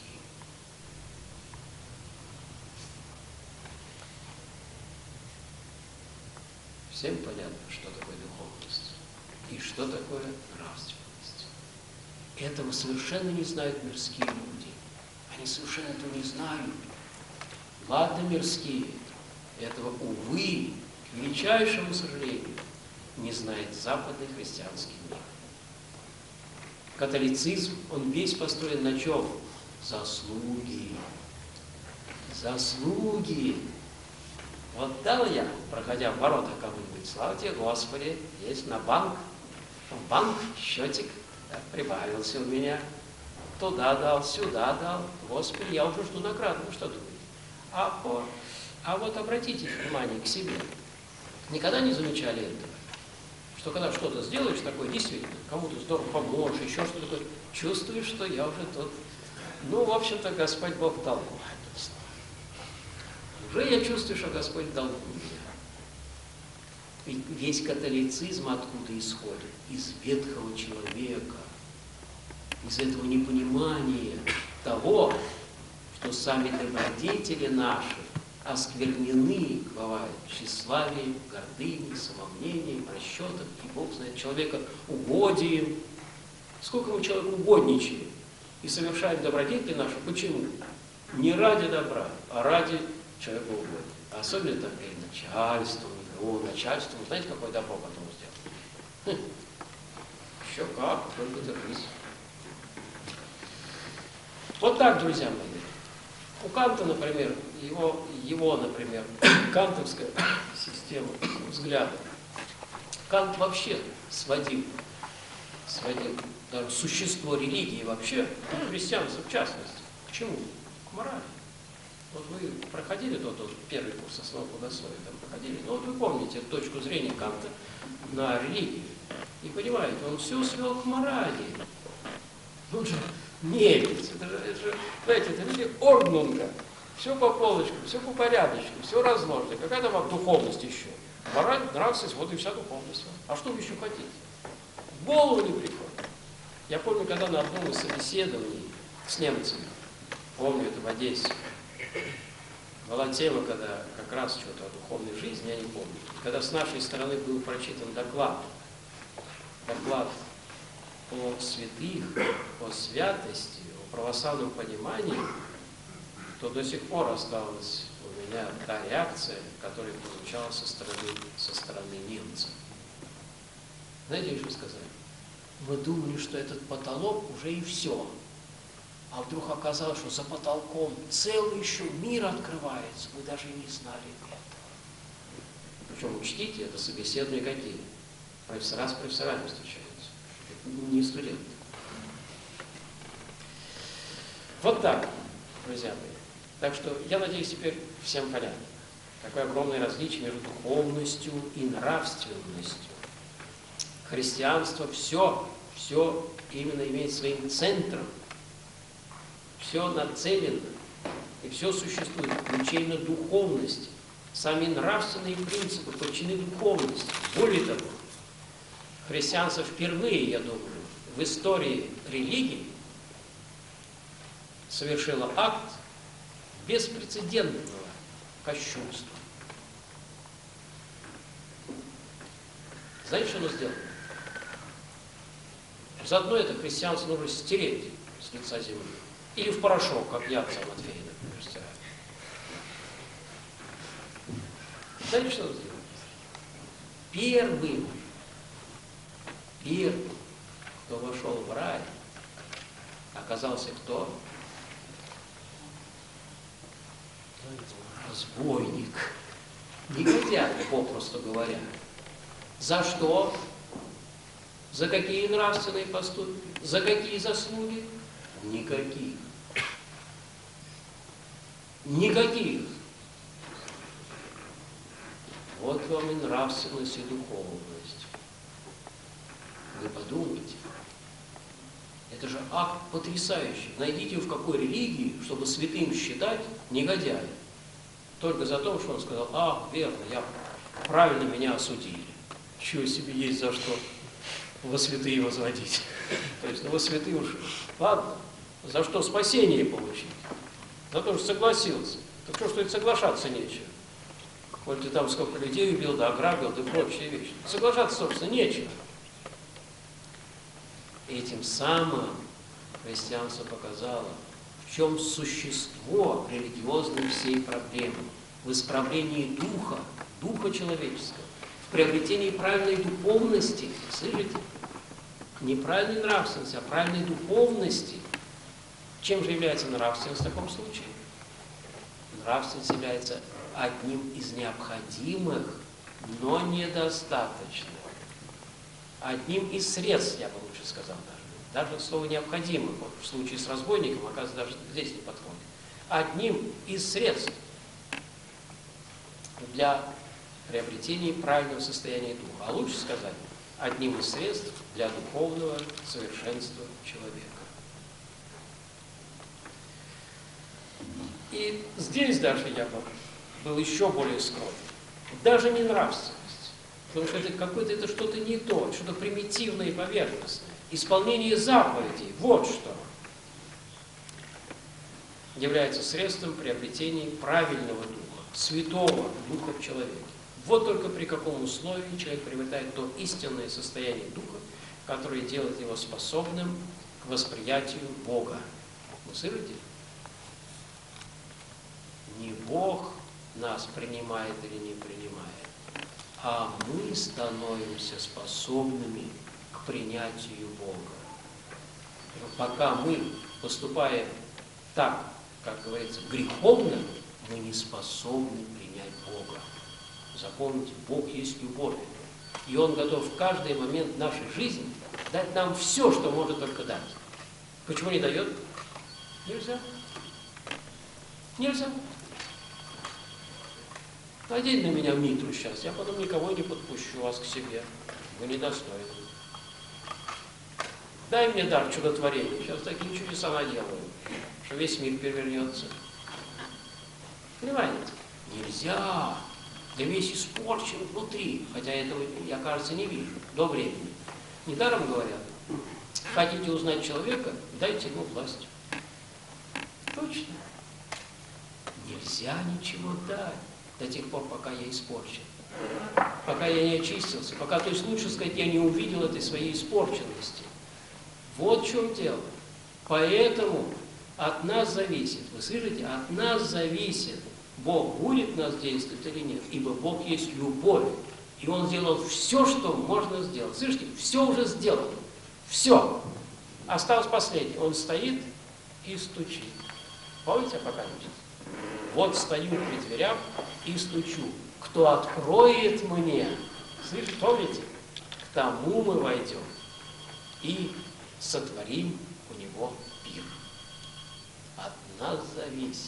Всем понятно, что такое духовность и что такое нравственность. Этого совершенно не знают мирские люди. Они совершенно этого не знают. Ладно, мирские, этого, увы, к величайшему сожалению, не знает западный христианский мир. Католицизм, он весь построен на чем? Заслуги. Заслуги. Вот дал я, проходя в ворота кому-нибудь, слава тебе, Господи, есть на банк, в банк счетик, да, прибавился у меня. туда дал, сюда дал. Господи, я уже жду награду. Вы что думаете? А, о, а вот обратите внимание к себе. Никогда не замечали этого? Что когда что-то сделаешь такое, действительно, кому-то здорово поможешь, еще что-то такое, чувствуешь, что я уже тут... Ну, в общем-то, Господь Бог дал мне. Уже я чувствую, что Господь дал меня. Ведь весь католицизм откуда исходит? Из ветхого человека. Из этого непонимания того, что сами добродетели наши осквернены, бывает, тщеславием, гордыней, самомнением, расчетом, и Бог знает человека угодием. Сколько мы человеку угодничаем и совершаем добродетели наши, почему? Не ради добра, а ради человека угодия. Особенно там перед начальством, о, начальством, знаете, какое добро потом сделать? Хм. Еще как, только держись. Вот так, друзья мои. У Канта, например, его, его, например, кантовская система взгляда. Кант вообще сводил, сводил даже существо религии вообще, и христианства в частности. К чему? К морали. Вот вы проходили тот, тот первый курс основ богословия, там проходили, но вот вы помните точку зрения Канта на религию. И понимаете, он все свел к морали. Он же немец, это же, это же, знаете, это люди Орднунга. Все по полочкам, все по порядочку, все разложено. Какая там вам духовность еще? Мораль, нравственность, вот и вся духовность. А что вы еще хотите? В голову не приходит. Я помню, когда на одном из собеседований с немцами, помню это в Одессе, была тема, когда как раз что-то о духовной жизни, я не помню. Когда с нашей стороны был прочитан доклад, доклад о святых, о святости, о православном понимании, то до сих пор осталась у меня та реакция, которая получала со стороны, со стороны немцев. Знаете, что сказали? Мы думали, что этот потолок уже и все. А вдруг оказалось, что за потолком целый еще мир открывается. Мы даже и не знали этого. Причем, учтите, это собеседные какие? Профессора с профессорами встречаются. Не студенты. Вот так, друзья мои. Так что я надеюсь, теперь всем понятно, какое огромное различие между духовностью и нравственностью. Христианство все, все именно имеет своим центром. Все нацелено, и все существует в ключе именно духовности. Сами нравственные принципы подчинены духовности. Более того, христианство впервые, я думаю, в истории религии совершило акт беспрецедентного кощунства. Знаете, что оно сделало? Заодно это христианство нужно стереть с лица земли. Или в порошок, как я отца Матфея, например, стираю. Знаете, что он сделал? Первым, первым, кто вошел в рай, оказался кто? Разбойник. Негодяй, попросту говоря. За что? За какие нравственные поступки? За какие заслуги? Никаких. Никаких. Вот вам и нравственность, и духовность. Вы подумайте. Это же акт потрясающий. Найдите в какой религии, чтобы святым считать негодяя. Только за то, что он сказал: а, верно, я правильно меня осудили. Чего себе есть за что во святые возводить. То есть, ну, во святые уж, ладно, за что спасение получить? За то, что согласился. Так что, что это соглашаться нечего. Коль ты там сколько людей убил, да ограбил, да прочие вещи. Соглашаться, собственно, нечего. И этим самым христианство показало, в чем существо религиозной всей проблемы. В исправлении духа, духа человеческого, в приобретении правильной духовности. Слышите? Не правильной нравственности, а правильной духовности. Чем же является нравственность в таком случае? Нравственность является одним из необходимых, но недостаточных. Одним из средств, я бы лучше сказал даже, даже слово необходимым, вот в случае с разбойником, оказывается, даже здесь не подходит, одним из средств для приобретения правильного состояния духа. А лучше сказать, одним из средств для духовного совершенства человека. И здесь даже я бы был еще более скромен. Даже не нравственность. Потому что это какое-то это что-то не то, что-то примитивное и поверхностное. Исполнение заповедей, вот что является средством приобретения правильного духа, святого духа в человеке. Вот только при каком условии человек приобретает то истинное состояние духа, которое делает его способным к восприятию Бога. Вы слышите? Не Бог нас принимает или не принимает, а мы становимся способными к принятию Бога. Но пока мы поступаем так, как говорится, греховно, мы не способны принять Бога. Запомните, Бог есть любовь. И Он готов в каждый момент нашей жизни дать нам все, что может только дать. Почему не дает? Нельзя. Нельзя. Надень на меня митру сейчас, я потом никого не подпущу вас к себе. Вы недостойны. Дай мне дар чудотворения. Сейчас такие чудеса наделаю, что весь мир перевернется. Понимаете? Нельзя. Я весь испорчен внутри, хотя этого я, кажется, не вижу до времени. Недаром говорят, хотите узнать человека, дайте ему власть. Точно. Нельзя ничего дать до тех пор, пока я испорчен. Пока я не очистился, пока, то есть лучше сказать, я не увидел этой своей испорченности. Вот в чем дело. Поэтому от нас зависит, вы слышите, от нас зависит, Бог будет в нас действовать или нет, ибо Бог есть любовь. И Он сделал все, что можно сделать. Слышите, все уже сделано. Все. Осталось последнее. Он стоит и стучит. Помните Апокалипсис? Вот стою при дверях и стучу. Кто откроет мне, слышите, помните? К тому мы войдем и сотворим у него пир. От нас зависит.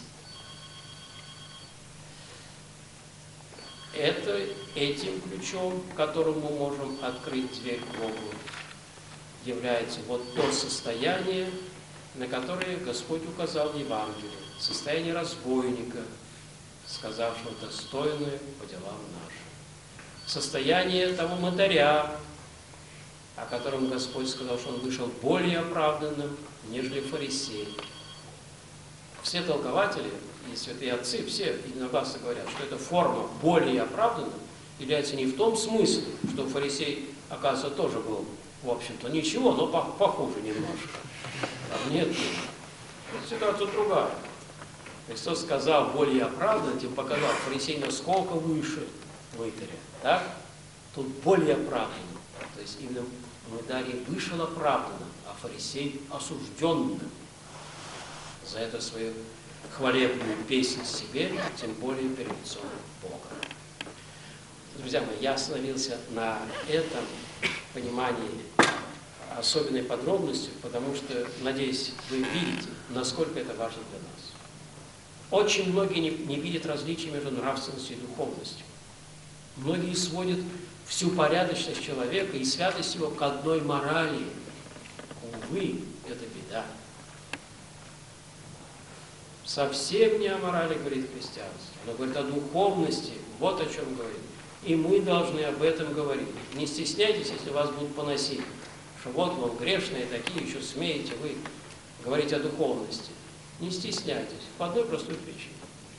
Это этим ключом, которым мы можем открыть дверь к Богу, является вот то состояние, на которое Господь указал в Евангелии. Состояние разбойника, сказавшего достойное по делам нашим. Состояние того мытаря, о котором Господь сказал, что он вышел более оправданным, нежели фарисей. Все толкователи и святые отцы, все единогласно говорят, что эта форма более оправданным является не в том смысле, что фарисей, оказывается, тоже был, в общем-то, ничего, но похуже немножко. Нет, нет. Ситуация другая. Христос сказал, более оправданным, тем показал, фарисей насколько выше мытаря. Так? Тут более оправданным. То есть именно мытарь вышел оправданным, а фарисей осужденным за это свою хвалебную песнь себе, тем более перед лицом Бога. Друзья мои, я остановился на этом понимании особенной подробностью, потому что, надеюсь, вы видите, насколько это важно для нас. Очень многие не, не видят различия между нравственностью и духовностью. Многие сводят всю порядочность человека и святость его к одной морали. Увы, это беда. Совсем не о морали говорит христианство, но говорит о духовности. Вот о чем говорит. И мы должны об этом говорить. Не стесняйтесь, если вас будут поносить. Что вот вам грешные такие, еще смеете вы говорить о духовности. Не стесняйтесь. По одной простой причине.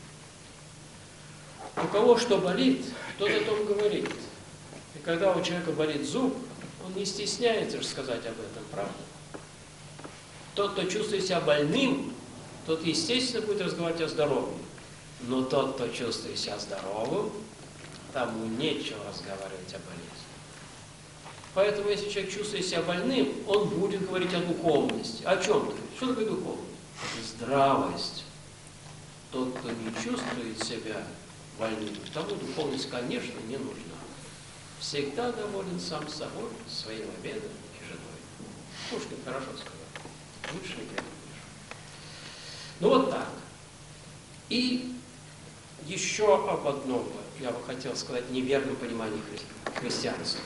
У кого что болит, тот о том говорит. И когда у человека болит зуб, он не стесняется сказать об этом, правда? Тот, кто чувствует себя больным, тот, естественно, будет разговаривать о здоровье. Но тот, кто чувствует себя здоровым, тому нечего разговаривать о болезни. Поэтому, если человек чувствует себя больным, он будет говорить о духовности. О чем-то. Что такое духовность? Здравость. Тот, кто не чувствует себя больным, тому духовность, конечно, не нужна. Всегда доволен сам собой, своим обедом и женой. Пушкин хорошо сказал. Лучше не придумаешь. Ну вот так. И еще об одном я бы хотел сказать, неверном понимании хри- христианства.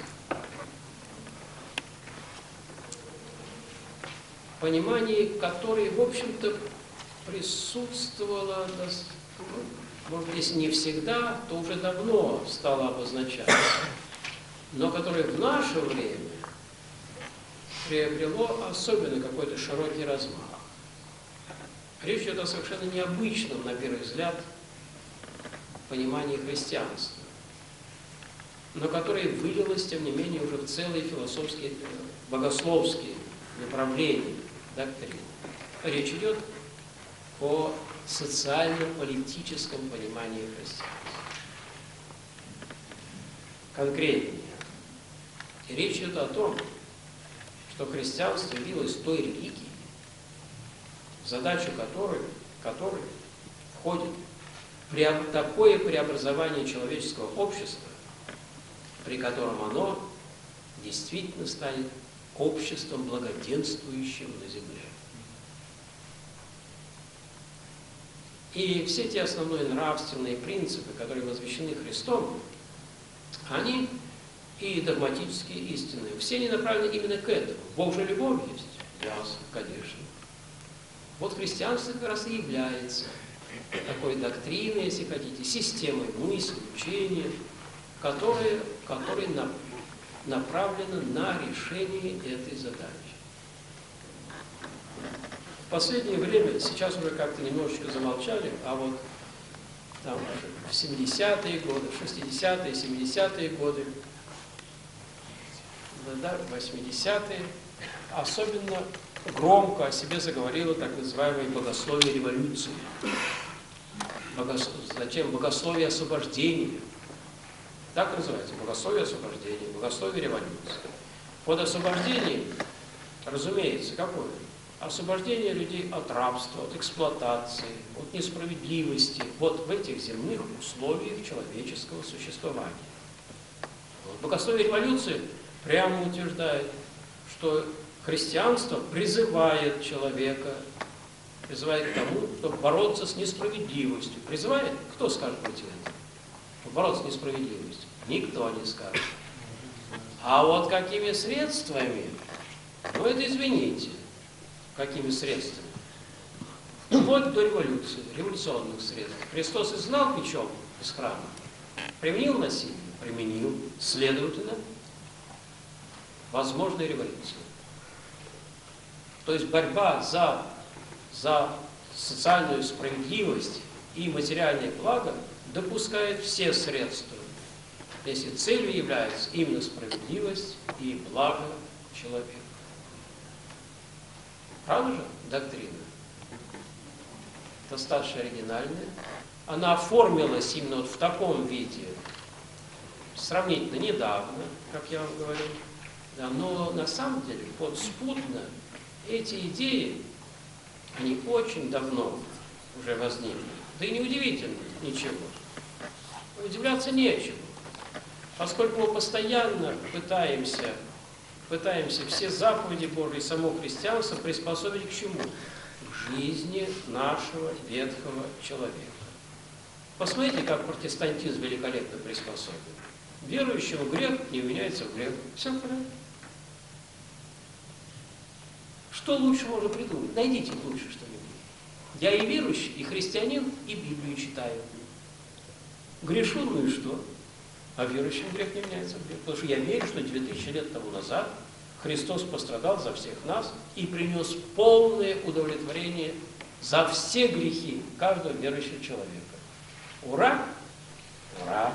Понимание, которое, в общем-то, присутствовало, может быть, если не всегда, то уже давно стало обозначаться, но которое в наше время приобрело особенно какой-то широкий размах. Речь идет о совершенно необычном, на первый взгляд, понимании христианства, но которое вылилось, тем не менее, уже в целые философские, богословские направления, доктрины. Речь идет о социально-политическом понимании христианства. Конкретнее. И речь идет о том, что христианство явилось той религией, в задачу которой, которой входит такое преобразование человеческого общества, при котором оно действительно станет обществом, благоденствующим на земле. И все те основные нравственные принципы, которые возвещены Христом, они и догматические истины, все они направлены именно к этому. Божья любовь есть? Ясно, конечно. Вот христианство как раз и является такой доктриной, если хотите, системой мысли, учения, которая, которая на, направлена на решение этой задачи. В последнее время, сейчас уже как-то немножечко замолчали, а вот там в семидесятые годы, шестидесятые, семидесятые годы, да, восьмидесятые, особенно громко о себе заговорило так называемое богословие революции. Богос... Зачем? Богословие освобождения. Так называется. Богословие освобождения, богословие революции. Под освобождением, разумеется, какое? Освобождение людей от рабства, от эксплуатации, от несправедливости, вот в этих земных условиях человеческого существования. Вот. Богословие революции прямо утверждает, что христианство призывает человека, призывает к тому, чтобы бороться с несправедливостью. Призывает? Кто скажет против этого? Бороться с несправедливостью? Никто не скажет. А вот какими средствами? Ну, это извините. Какими средствами? Вплоть до революции, революционных средств. Христос изгнал мечом из храма. Применил насилие? Применил. Следовательно, возможна революция. То есть борьба за, за социальную справедливость и материальное благо допускает все средства, если целью является именно справедливость и благо человека. Правда же доктрина? Достаточно оригинальная. Она оформилась именно вот в таком виде сравнительно недавно, как я вам говорил. Да, но на самом деле подспудно эти идеи, они очень давно уже возникли. Да и неудивительно ничего. Удивляться нечего. Поскольку мы постоянно пытаемся, пытаемся все заповеди Божьи, само христианство приспособить к чему? К жизни нашего ветхого человека. Посмотрите, как протестантизм великолепно приспособлен. Верующему грех не меняется в грех. Все правильно. Что лучше можно придумать? Найдите лучше что-нибудь. Я и верующий, и христианин, и Библию читаю. Грешу, ну и что? А верующим грех не меняется в грех. Потому что я верю, что две тысячи лет тому назад Христос пострадал за всех нас и принес полное удовлетворение за все грехи каждого верующего человека. Ура! Ура!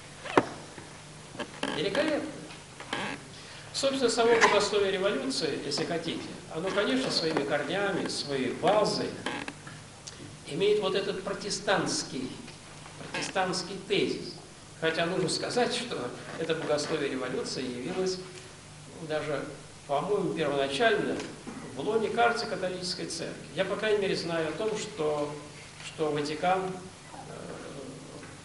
Великолепно! Собственно, само богословие революции, если хотите, оно, конечно, своими корнями, своей базой имеет вот этот протестантский, протестантский тезис. Хотя нужно сказать, что это богословие революции явилось даже, по-моему, первоначально в лоне, кажется, католической церкви. Я, по крайней мере, знаю о том, что, что Ватикан, э,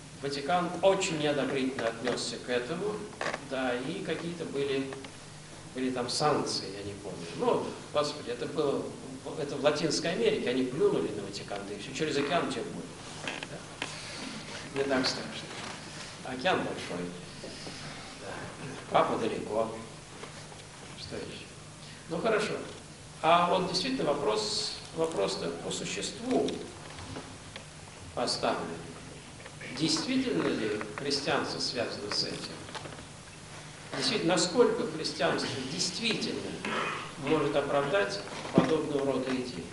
Ватикан очень неодобрительно отнесся к этому, да, и какие-то были были там санкции, я не помню. Ну, господи, это было, это в Латинской Америке, они плюнули на Ватикан, да и все, через океан чем будет. Да. Не так страшно. Океан большой. Да. Папа далеко. Что еще? Ну, хорошо. А вот действительно вопрос, вопрос-то по существу поставлен. Действительно ли христианство связано с этим? Действительно, насколько христианство действительно может оправдать подобного рода идеи?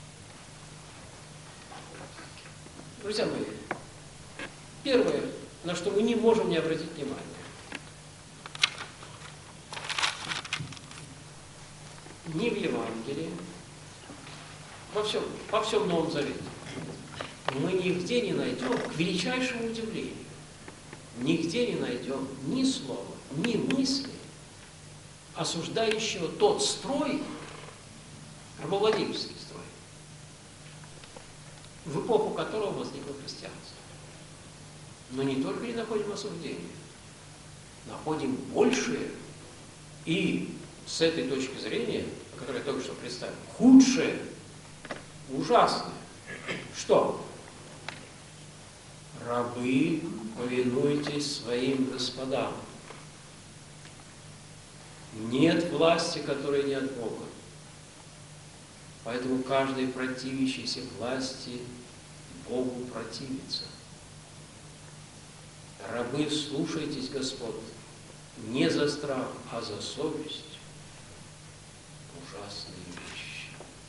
Друзья мои, первое, на что мы не можем не обратить внимание. Ни в Евангелии, во всем, во всем Новом Завете, мы нигде не найдем, к величайшему удивлению, нигде не найдем ни слова, ни мысли, осуждающего тот строй, рабовладельческий строй, в эпоху которого возникло христианство. Но не только не находим осуждения, находим большее и с этой точки зрения, которую я только что представил, худшее, ужасное. Что? Рабы, повинуйтесь своим господам. Нет власти, которая не от Бога. Поэтому каждый противящийся власти Богу противится. Рабы, слушайтесь, Господ, не за страх, а за совесть. Ужасные вещи.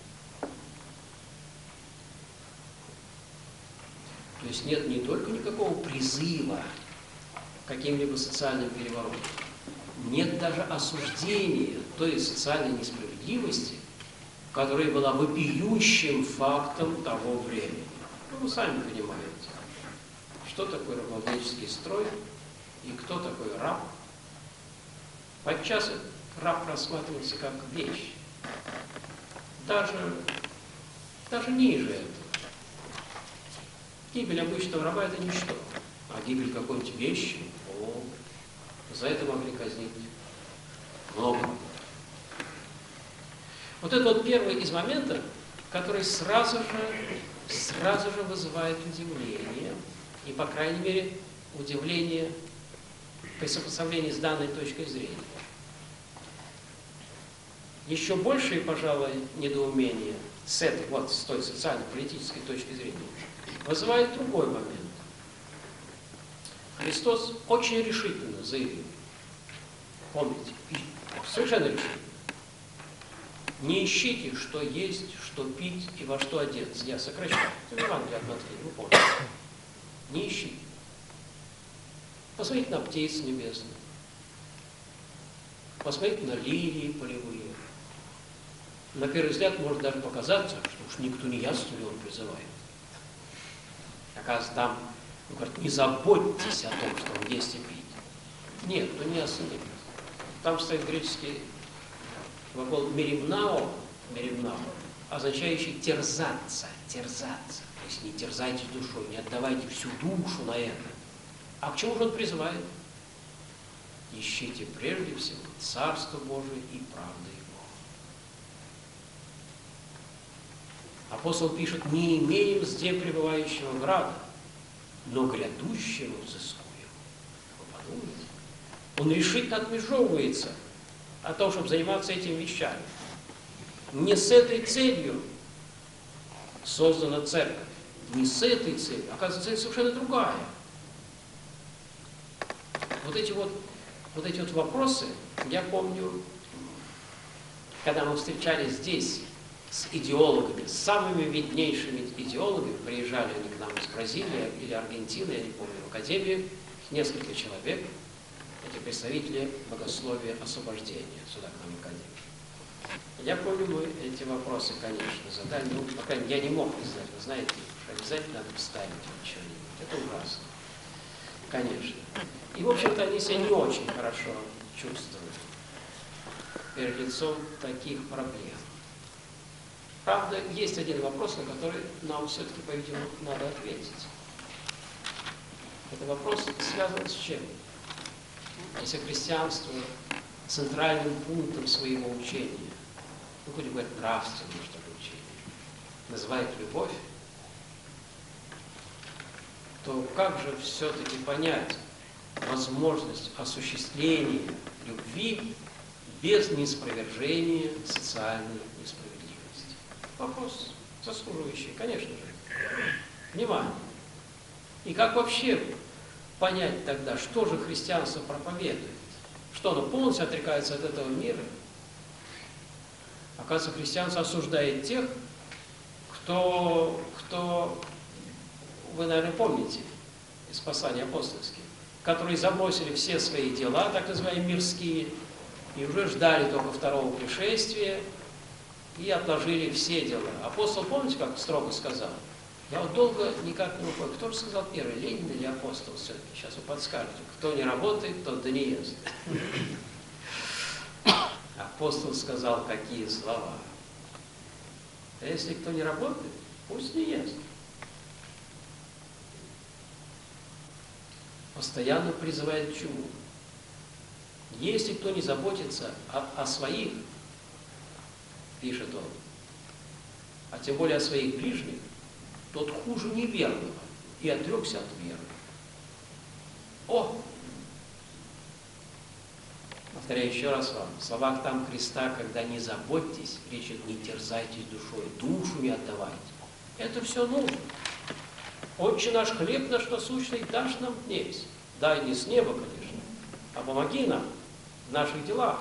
То есть нет не только никакого призыва к каким-либо социальным переворотам, нет даже осуждения той социальной несправедливости, которая была вопиющим фактом того времени. Ну, вы сами понимаете, что такое рабовладельческий строй и кто такой раб. Подчас раб рассматривался как вещь. Даже, даже ниже этого. Гибель обычного раба – это ничто. А гибель какой-нибудь вещи, о, за это могли казнить много. Вот это вот первый из моментов, который сразу же, сразу же вызывает удивление. И, по крайней мере, удивление при сопоставлении с данной точкой зрения. Еще большее, пожалуй, недоумение с этой, вот, с той социально-политической точки зрения вызывает другой момент. Христос очень решительно заявил, помните, совершенно решительно, не ищите, что есть, что пить и во что одеться. Я сокращаю. Это Евангелие от Матфея, вы помните. Не ищите. Посмотрите на птиц небесных. Посмотрите на лилии полевые. На первый взгляд может даже показаться, что уж никто не ясно ли он призывает. Оказывается, там, ну, говорит, не заботьтесь о том, что он есть и пить. Нет, ну не ясно нет. Там стоит греческий глагол меримнао, меримнао, означающий терзаться, терзаться. То есть не терзайтесь душой, не отдавайте всю душу на это. А к чему же он призывает? Ищите прежде всего Царство Божие и правды Его. Апостол пишет, не имеем здесь пребывающего града, но грядущего взыскуем. Вы подумайте. Он решительно отмежевывается о том, чтобы заниматься этими вещами. Не с этой целью создана церковь. Не с этой целью. Оказывается, цель совершенно другая. Вот эти вот, вот эти вот вопросы, я помню, когда мы встречались здесь с идеологами, с самыми виднейшими идеологами, приезжали они к нам из Бразилии или Аргентины, я не помню, в академию, несколько человек, эти представители богословия освобождения, сюда к нам в академию. Я помню, мы эти вопросы, конечно, задали, ну, по крайней мере, я не мог не знать, вы знаете, обязательно надо вставить что-нибудь. Это ужасно. Конечно. И, в общем-то, они себя не очень хорошо чувствуют перед лицом таких проблем. Правда, есть один вопрос, на который нам все-таки, по-видимому, надо ответить. Это вопрос связан с чем? Если христианство центральным пунктом своего учения, ну, будем говорить, нравственного, что ли, учения, называет любовь, то как же все-таки понять возможность осуществления любви без неспровержения социальной несправедливости? Вопрос заслуживающий, конечно же, внимания. И как вообще понять тогда, что же христианство проповедует? Что оно полностью отрекается от этого мира? Оказывается, христианство осуждает тех, кто, кто, вы, наверное, помните из посланий апостольских, которые забросили все свои дела, так называемые мирские, и уже ждали только второго пришествия, и отложили все дела. Апостол, помните, как строго сказал? Я вот долго никак не упомню, кто же сказал первый, Ленин или апостол все-таки? Сейчас вы подскажете. Кто не работает, тот да не ест. Апостол сказал, какие слова. А если кто не работает, пусть не ест. Постоянно призывает к чему? Если кто не заботится о, о своих, пишет он, а тем более о своих ближних, тот хуже неверного и отрекся от веры. О! Повторяю еще раз вам, в словах там Христа, когда не заботьтесь, речь идет, не терзайтесь душой, душу не отдавайте. Это все нужно. Отче наш, хлеб наш насущный дашь нам днесь. Дай не с неба, конечно, а помоги нам в наших делах.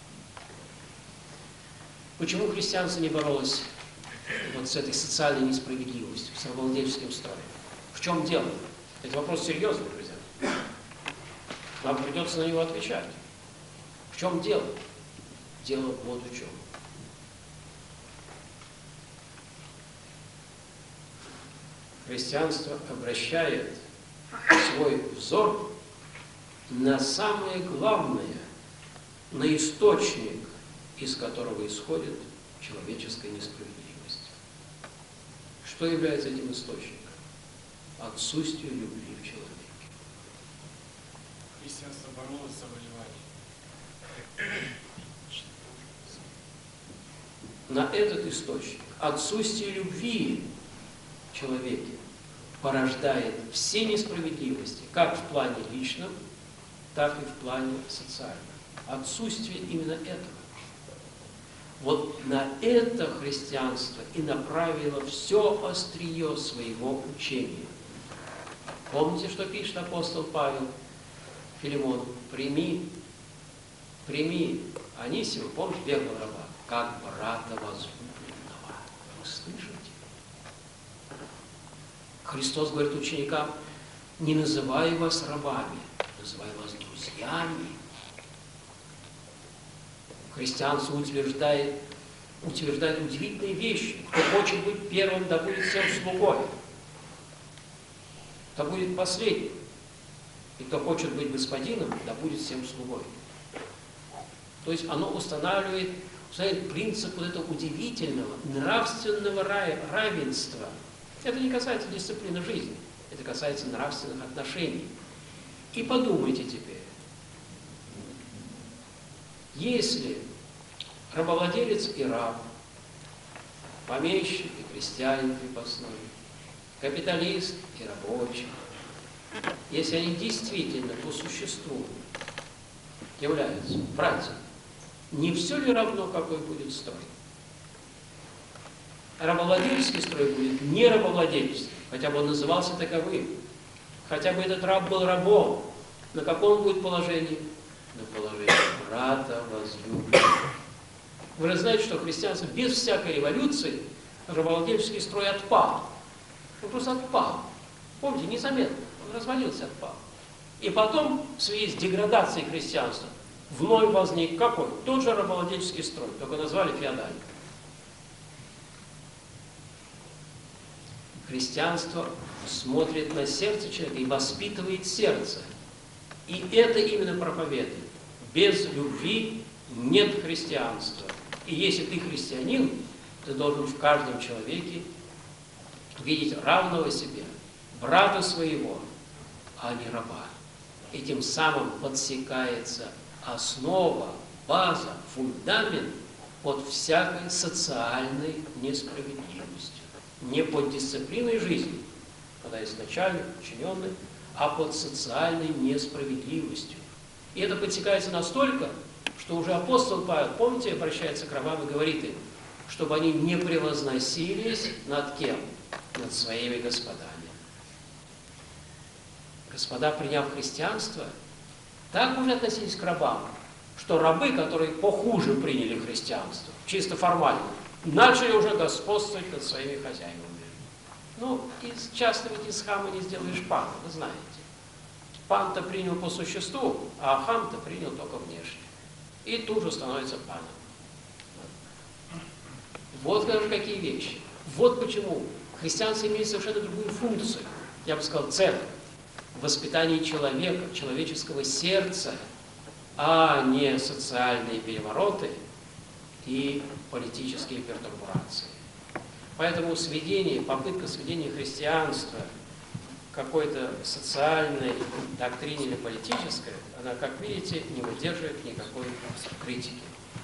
Почему христианство не боролось вот с этой социальной несправедливостью, с рабовладельческим строем? В чем дело? Это вопрос серьезный, друзья. Нам придется на него отвечать. В чем дело? Дело вот в чем. Христианство обращает свой взор на самое главное, на источник, из которого исходит человеческая несправедливость. Что является этим источником? Отсутствие любви в человеке. Христианство боролось с завоеванием. На этот источник отсутствие любви в человеке порождает все несправедливости, как в плане личном, так и в плане социальном. Отсутствие именно этого. Вот на это христианство и направило все острие своего учения. Помните, что пишет апостол Павел Филимону? Прими, прими Анисима, помните, беглого раба, как брата возлюбленного. Вы слышите? Христос говорит ученикам, не называй вас рабами, называй вас друзьями. Христианство утверждает, утверждает удивительные вещи. Кто хочет быть первым, да будет всем слугой. Да будет последним. И кто хочет быть господином, да будет всем слугой. То есть оно устанавливает, устанавливает принцип вот этого удивительного нравственного равенства. Это не касается дисциплины жизни, это касается нравственных отношений. И подумайте теперь, если рабовладелец и раб, помещик и крестьянин крепостной, капиталист и рабочий, если они действительно по существу являются братьями, не все ли равно, какой будет строй? Рабовладельческий строй будет не рабовладельческий, хотя бы он назывался таковым. Хотя бы этот раб был рабом. На каком будет положении? На положении брата возлюбленного. Вы же знаете, что христианство без всякой революции рабовладельческий строй отпал. Он просто отпал. Помните, незаметно. Он развалился, отпал. И потом, в связи с деградацией христианства, вновь возник какой? Тот же рабовладельческий строй, только назвали феодальным. Христианство смотрит на сердце человека и воспитывает сердце. И это именно проповедует. Без любви нет христианства. И если ты христианин, ты должен в каждом человеке видеть равного себе, брата своего, а не раба. И тем самым подсекается основа база, фундамент под всякой социальной несправедливостью. Не под дисциплиной жизни, когда есть начальник, подчиненный, а под социальной несправедливостью. И это подсекается настолько, что уже апостол Павел, помните, обращается к рабам и говорит им, чтобы они не превозносились над кем? Над своими господами. Господа, приняв христианство, так уже относились к рабам, что рабы, которые похуже приняли христианство, чисто формально, начали уже господствовать над своими хозяевами. Ну, из, часто ведь из хама не сделаешь пана, вы знаете. Пан-то принял по существу, а хам-то принял только внешне. И тут же становится паном. Вот даже какие вещи. Вот почему христианство имеет совершенно другую функцию. Я бы сказал, церковь. В воспитании человека, человеческого сердца, а не социальные перевороты и политические пертурбации. Поэтому сведение, попытка сведения христианства к какой-то социальной доктрине или политической, она, как видите, не выдерживает никакой критики.